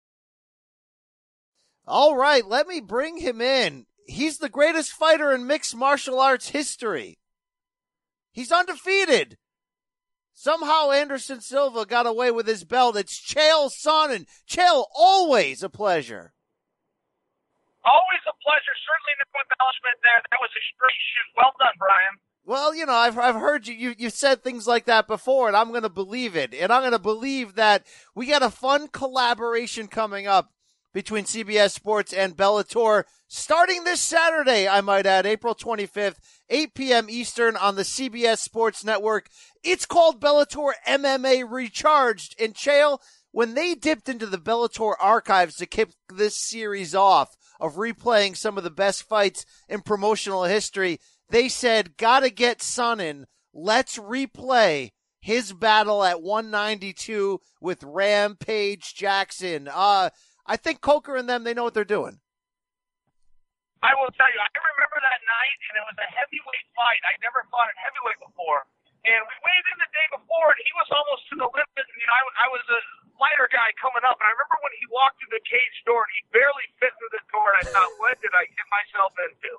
All right, let me bring him in. He's the greatest fighter in mixed martial arts history. He's undefeated. Somehow Anderson Silva got away with his belt. It's Chael Sonnen. Chael, always a pleasure. Always a pleasure. Certainly no embellishment there. That was a straight shoot. Well done, Brian. Well, you know, I've I've heard you, you you've said things like that before, and I'm going to believe it. And I'm going to believe that we got a fun collaboration coming up between C B S Sports and Bellator starting this Saturday, I might add, April twenty-fifth, eight p.m. Eastern on the C B S Sports Network. It's called Bellator M M A Recharged. And Chael, when they dipped into the Bellator archives to kick this series off of replaying some of the best fights in promotional history, they said, gotta get Sonnen. Let's replay his battle at one ninety-two with Rampage Jackson. Uh, I think Coker and them, they know what they're doing. I will tell you, I remember that night, and it was a heavyweight fight. I'd never fought at heavyweight before. And we weighed in the day before, and he was almost to the limit. And, you know, I, I was a lighter guy coming up. And I remember when he walked through the cage door, and he barely fit through the door, and I thought, what did I get myself into?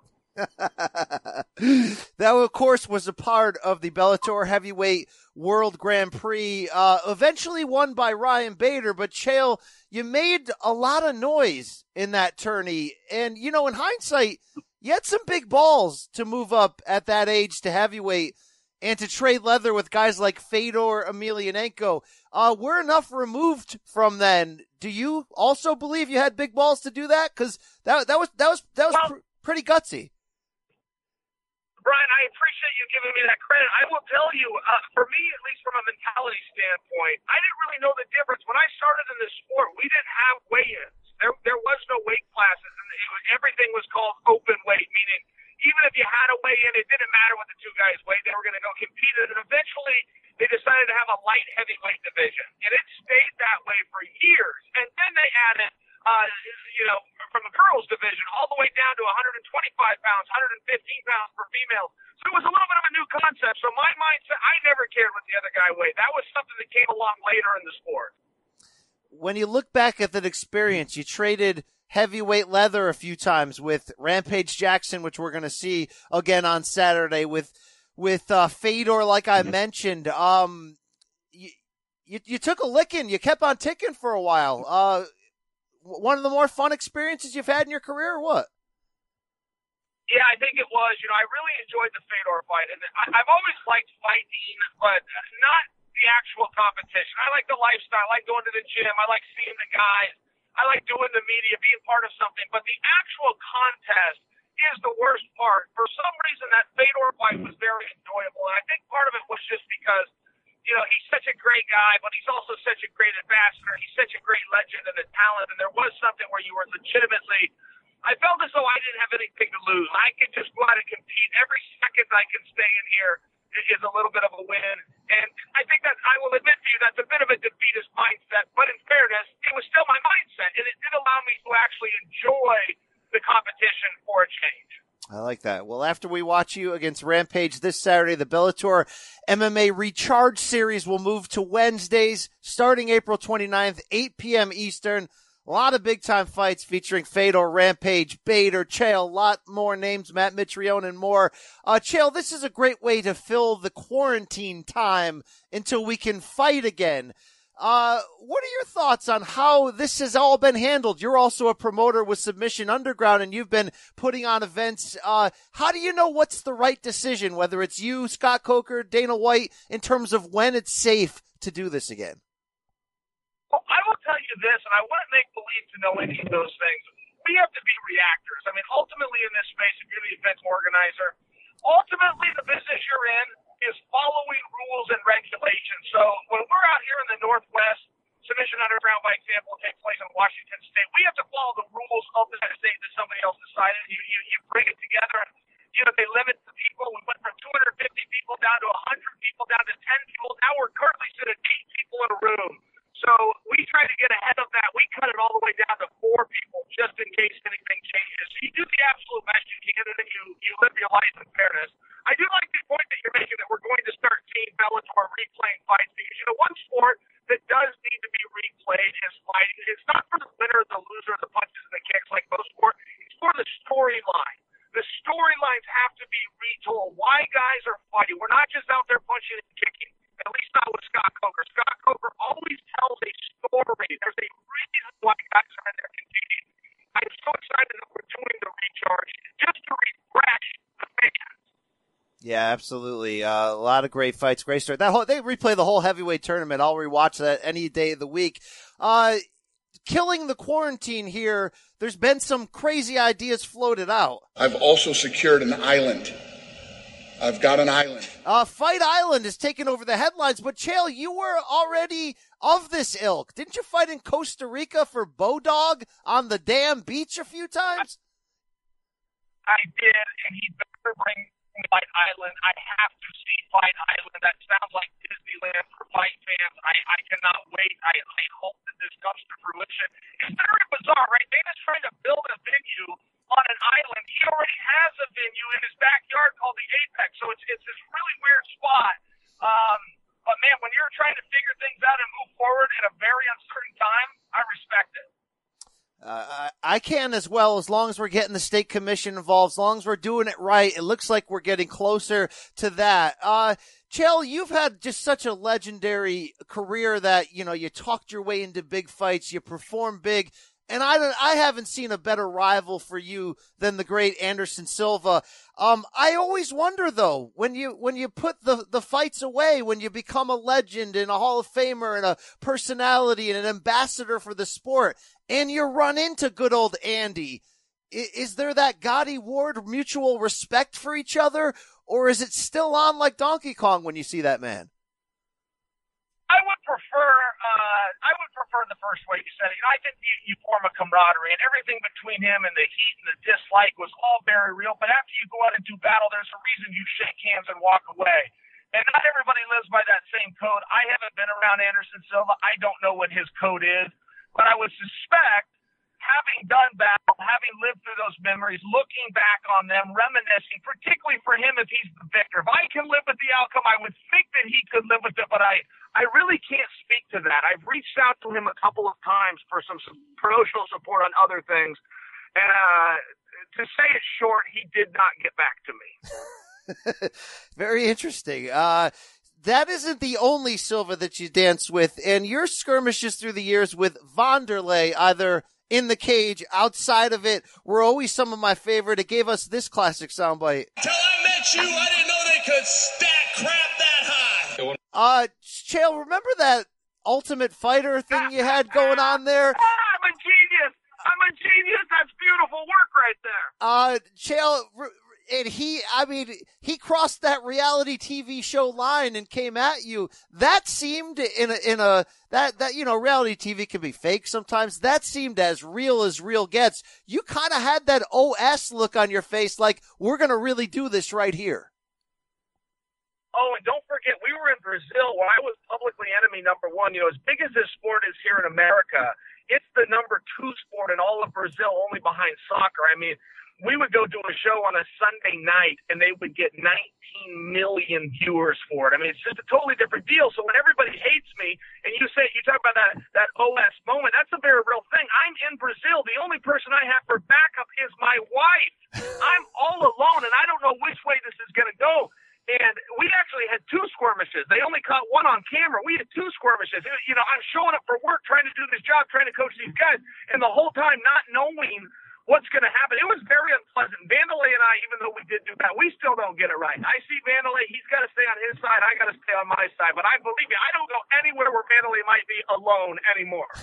That, of course, was a part of the Bellator Heavyweight World Grand Prix, uh, eventually won by Ryan Bader. But, Chael, you made a lot of noise in that tourney. And, you know, in hindsight, you had some big balls to move up at that age to heavyweight and to trade leather with guys like Fedor Emelianenko. Uh, we're enough removed from then. Do you also believe you had big balls to do that? Because that, that was, that was, that was well, pr- pretty gutsy. Brian, I appreciate you giving me that credit. I will tell you, uh, for me, at least from a mentality standpoint, I didn't really know the difference. When I started in this sport, we didn't have weigh-ins. There, there was no weight classes, and it, everything was called open weight, meaning even if you had a weigh-in, it didn't matter what the two guys weighed. They were going to go compete. And eventually, they decided to have a light heavyweight division, and it stayed that way for years. And then they added, uh, you know, from the girls division all the way down to one twenty-five pounds, one fifteen pounds for females. So it was a little bit of a new concept. So my mindset, I never cared what the other guy weighed. That was something that came along later in the sport. When you look back at that experience, you traded heavyweight leather a few times with Rampage Jackson, which we're going to see again on Saturday with with uh, Fedor, like I mentioned. Um, you, you you took a licking. You kept on ticking for a while. Uh, one of the more fun experiences you've had in your career, or what? Yeah, I think it was. You know, I really enjoyed the Fedor fight, and I, I've always liked fighting, but not the actual competition. I like the lifestyle. I like going to the gym. I like seeing the guys. I like doing the media, being part of something, but the actual contest is the worst part. For some reason, that Fedor fight was very enjoyable, and I think part of it was just because, you know, he's such a great guy, but he's also such a great ambassador. He's such a great legend and a talent, and there was something where you were legitimately, I felt as though I didn't have anything to lose. I could just go out and compete. Every second I can stay in here is a little bit of a win, and I think that, I will admit to you, that's a bit of a defeatist mindset, but in fairness, it was still my mindset, and it did allow me to actually enjoy the competition for a change. I like that. Well, after we watch you against Rampage this Saturday, the Bellator M M A Recharge Series will move to Wednesdays starting April twenty-ninth, eight p.m. Eastern. A lot of big-time fights featuring Fedor, Rampage, Bader, Chael, a lot more names, Matt Mitrione, and more. Uh, Chael, this is a great way to fill the quarantine time until we can fight again. Uh, what are your thoughts on how this has all been handled? You're also a promoter with Submission Underground, and you've been putting on events. Uh, how do you know what's the right decision, whether it's you, Scott Coker, Dana White, in terms of when it's safe to do this again? Well, I will tell you this, and I wouldn't make believe to know any of those things. We have to be reactors. I mean, ultimately in this space, if you're the event organizer, ultimately the business you're in is following rules and regulations. So when we're out here in the Northwest, Submission Underground, by example, takes place in Washington State. We have to follow the rules of the state that somebody else decided. You, you, you bring it together. You know, they limit the people. We went from two hundred fifty people down to one hundred people, down to ten people. Now we're currently sitting at eight people in a room. So we try to get ahead of that. We cut it all the way down to four people just in case anything changes. So you do the absolute best you can, and then you, you live your life in fairness. I do like the point that you're making that we're going to start seeing Bellator replaying fights because, you know, one sport that does need to be replayed is fighting. It's not for the winner, the loser, the punches and the kicks like most sports. It's for the storyline. The storylines have to be retold. Why guys are fighting. We're not just out there punching and kicking. At least not with Scott Coker. Scott Coker always tells a story. There's a reason why guys are in there competing. I'm so excited that we're doing the recharge just to refresh the fans. Yeah, absolutely. Uh, a lot of great fights, great story. That whole, they replay the whole heavyweight tournament. I'll rewatch that any day of the week. Uh, killing the quarantine here, there's been some crazy ideas floated out. I've also secured an island. I've got an island. Uh, Fight Island has taken over the headlines, but Chael, you were already of this ilk. Didn't you fight in Costa Rica for Bodog on the damn beach a few times? I did, and he better bring Fight Island. I have to see Fight Island. That sounds like Disneyland for fight fans. I, I cannot wait. I, I hope that this comes to fruition. It's very bizarre, right? Dana's trying to build a venue on an island. He already has a venue in his backyard called the Apex, so it's it's this really weird spot. Um, but man, when you're trying to figure things out and move forward in a very uncertain time, I respect it. Uh, I can as well, as long as we're getting the state commission involved, as long as we're doing it right. It looks like we're getting closer to that. Uh, Chael, you've had just such a legendary career that, you know, you talked your way into big fights, you perform big. And I don't, I haven't seen a better rival for you than the great Anderson Silva. Um, I always wonder though, when you, when you put the, the fights away, when you become a legend and a Hall of Famer and a personality and an ambassador for the sport, and you run into good old Andy, is, is there that Gotti Ward mutual respect for each other, or is it still on like Donkey Kong when you see that man? I would prefer, uh, I would prefer the first way you said it. You know, I think you, you form a camaraderie, and everything between him and the heat and the dislike was all very real. But after you go out and do battle, there's a reason you shake hands and walk away. And not everybody lives by that same code. I haven't been around Anderson Silva. I don't know what his code is, but I would suspect, having done battle, having lived through those memories, looking back on them, reminiscing, particularly for him if he's the victor. If I can live with the outcome, I would think that he could live with it, but I, I really can't speak to that. I've reached out to him a couple of times for some, some promotional support on other things, and uh, to say it short, he did not get back to me. Very interesting. Uh, that isn't the only Silva that you danced with, and your skirmishes through the years with Wanderlei, either in the cage, outside of it, were always some of my favorite. It gave us this classic soundbite. Till I met you, I didn't know they could stack crap that high. Uh, Chael, remember that Ultimate Fighter thing you had going on there? I'm a genius. genius. That's beautiful work right there. Uh, Chael, and he, I mean, he crossed that reality T V show line and came at you. That seemed in a, in a, that, that, you know, reality T V can be fake sometimes. That seemed as real as real gets. You kind of had that O S look on your face, like, we're going to really do this right here. Oh, and don't forget, we were in Brazil where I was publicly enemy number one. You know, as big as this sport is here in America, it's the number two sport in all of Brazil, only behind soccer. I mean, we would go do a show on a Sunday night, and they would get nineteen million viewers for it. I mean, it's just a totally different deal. So when everybody hates me, and you say, you talk about that, that O S moment, that's a very real thing. I'm in Brazil. The only person I have for backup is my wife. I'm all alone, and I don't know which way this is going to go. And we actually had two skirmishes. They only caught one on camera. We had two skirmishes. You know, I'm showing up for work, trying to do this job, trying to coach these guys, and the whole time not knowing what's going to happen. It was very unpleasant. Vandalay and I, even though we did do that, we still don't get it right. I see Vandalay. He's got to stay on his side. I got to stay on my side. But I believe me, I don't go anywhere where Vandalay might be alone anymore.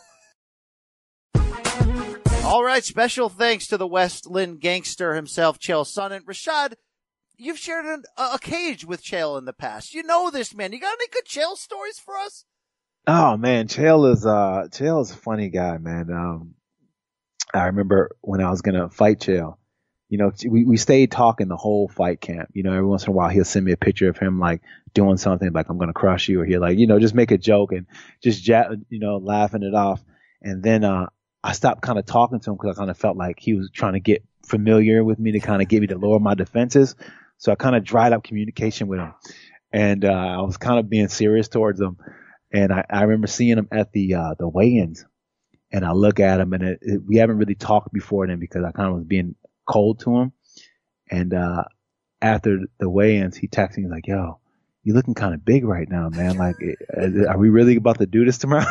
All right. Special thanks to the West Lynn gangster himself, Chael Sonnen. Rashad, you've shared an, a cage with Chael in the past. You know this, man. You got any good Chael stories for us? Oh man, Chael is uh Chael is a funny guy, man. Um, I remember when I was gonna fight Chael, you know, we we stayed talking the whole fight camp. You know, every once in a while he'll send me a picture of him like doing something like I'm gonna crush you, or he'll like, you know, just make a joke and just ja- you know, laughing it off. And then uh I stopped kind of talking to him because I kind of felt like he was trying to get familiar with me to kind of get me to lower my defenses. So I kind of dried up communication with him, and uh, I was kind of being serious towards him. And I, I remember seeing him at the uh, the weigh-ins, and I look at him, and it, it, we haven't really talked before then because I kind of was being cold to him. And uh, after the weigh-ins, he texted me like, "Yo, you looking kind of big right now, man. Like, are we really about to do this tomorrow?"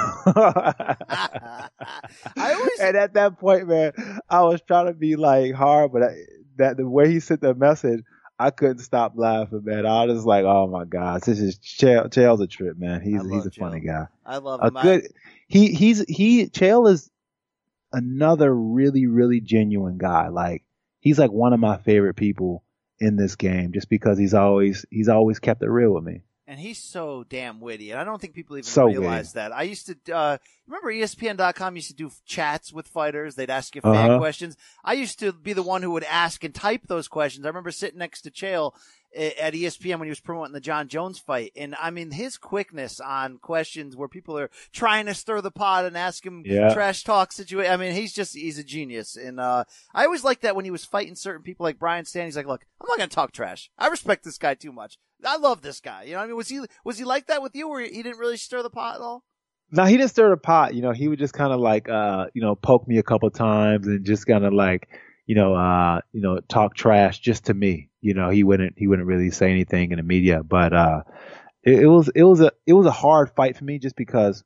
I always... And at that point, man, I was trying to be like hard, but I, that the way he sent the message, I couldn't stop laughing, man. I was just like, "Oh my gosh, this is Chael. Chael's a trip, man. He's he's a Chael. Funny guy. I love a him. good. He he's he Chael is another really really genuine guy. Like he's like one of my favorite people in this game, just because he's always he's always kept it real with me. And he's so damn witty. And I don't think people even so realize witty. that. I used to, uh, remember E S P N dot com used to do chats with fighters. They'd ask you uh-huh. fan questions. I used to be the one who would ask and type those questions. I remember sitting next to Chael at E S P N when he was promoting the John Jones fight. And I mean, his quickness on questions where people are trying to stir the pot and ask him yeah. trash talk situation. I mean, he's just, he's a genius. And, uh, I always liked that when he was fighting certain people like Brian Stanley. He's like, look, I'm not going to talk trash. I respect this guy too much. I love this guy. You know what I mean? Was he, was he like that with you where he didn't really stir the pot at all? No, he didn't stir the pot. You know, he would just kind of like, uh, you know, poke me a couple times and just kind of like, you know, uh, you know, talk trash just to me. You know, he wouldn't, he wouldn't really say anything in the media, but, uh, it, it was, it was a, it was a hard fight for me just because,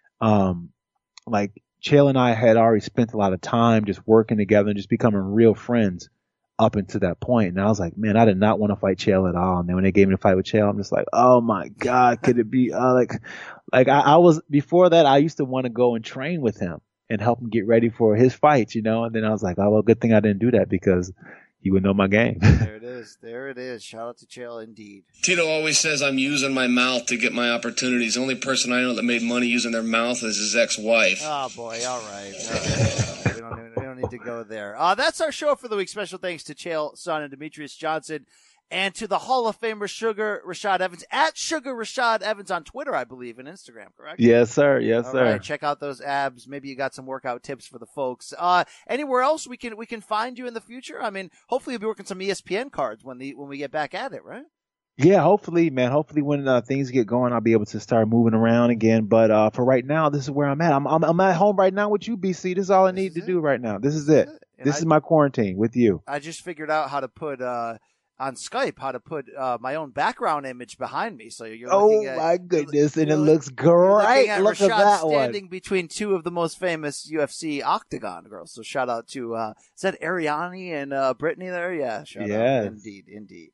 um, like Chael and I had already spent a lot of time just working together and just becoming real friends up until that point. And I was like, man, I did not want to fight Chael at all. And then when they gave me the fight with Chael, I'm just like, oh my God, could it be, uh, like, like I, I was, before that, I used to want to go and train with him and help him get ready for his fights, you know? And then I was like, oh, well, good thing I didn't do that because he would know my game. There it is. There it is. Shout out to Chael indeed. Tito always says I'm using my mouth to get my opportunities. The only person I know that made money using their mouth is his ex-wife. Oh, boy. All right. All right. we, don't, we don't need to go there. Uh, that's our show for the week. Special thanks to Chael Sonnen and Demetrius Johnson. And to the Hall of Famer Sugar Rashad Evans at Sugar Rashad Evans on Twitter, I believe, and Instagram, correct? Yes, sir. Yes, All sir. Right. Check out those abs. Maybe you got some workout tips for the folks. Uh, anywhere else we can we can find you in the future? I mean, hopefully you'll be working some E S P N cards when the when we get back at it, right? Yeah, hopefully, man. Hopefully, when uh, things get going, I'll be able to start moving around again. But uh, for right now, this is where I'm at. I'm I'm, I'm at home right now with you, B C. This is all I need to it. do right now. This is it. This, this is my quarantine with you. I just figured out how to put. Uh, on Skype, how to put uh, my own background image behind me. So you're looking oh at, my goodness, and it looks great. At Look Rashad at that standing one. between two of the most famous U F C Octagon girls. So shout out to uh, is that Ariane and uh, Brittany there? Yeah, shout yes. out. Indeed, indeed.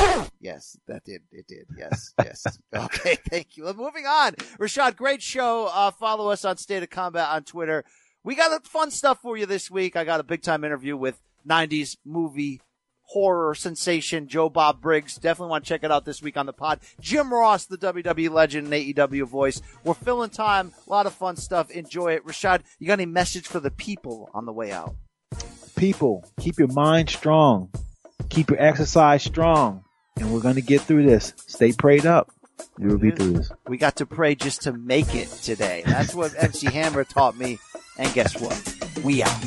Yes, that did. It did. Yes, yes. Okay, thank you. Well, moving on. Rashad, great show. Uh, follow us on State of Combat on Twitter. We got fun stuff for you this week. I got a big-time interview with nineties movie horror sensation Joe Bob Briggs. Definitely want to check it out this week on the pod. Jim Ross, the W W E legend and A E W voice. We're filling time. A lot of fun stuff. Enjoy it. Rashad, you got any message for the people on the way out? People, keep your mind strong. Keep your exercise strong. And we're going to get through this. Stay prayed up. We will be through this. We got to pray just to make it today. That's what M C Hammer taught me. And guess what? We out.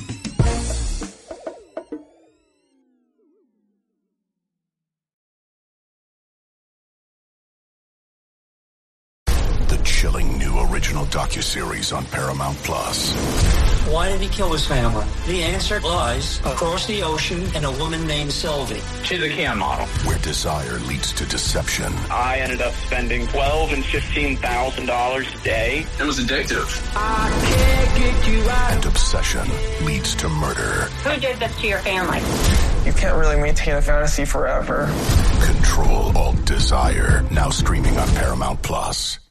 The chilling new original docuseries on Paramount Plus. Why did he kill his family? The answer lies across the ocean in a woman named Sylvie. She's a cam model. Where desire leads to deception. I ended up spending twelve and fifteen thousand dollars a day. It was addictive. I can't get you out. And obsession leads to murder. Who did this to your family? You can't really maintain a fantasy forever. Control Alt Desire. Now streaming on Paramount Plus.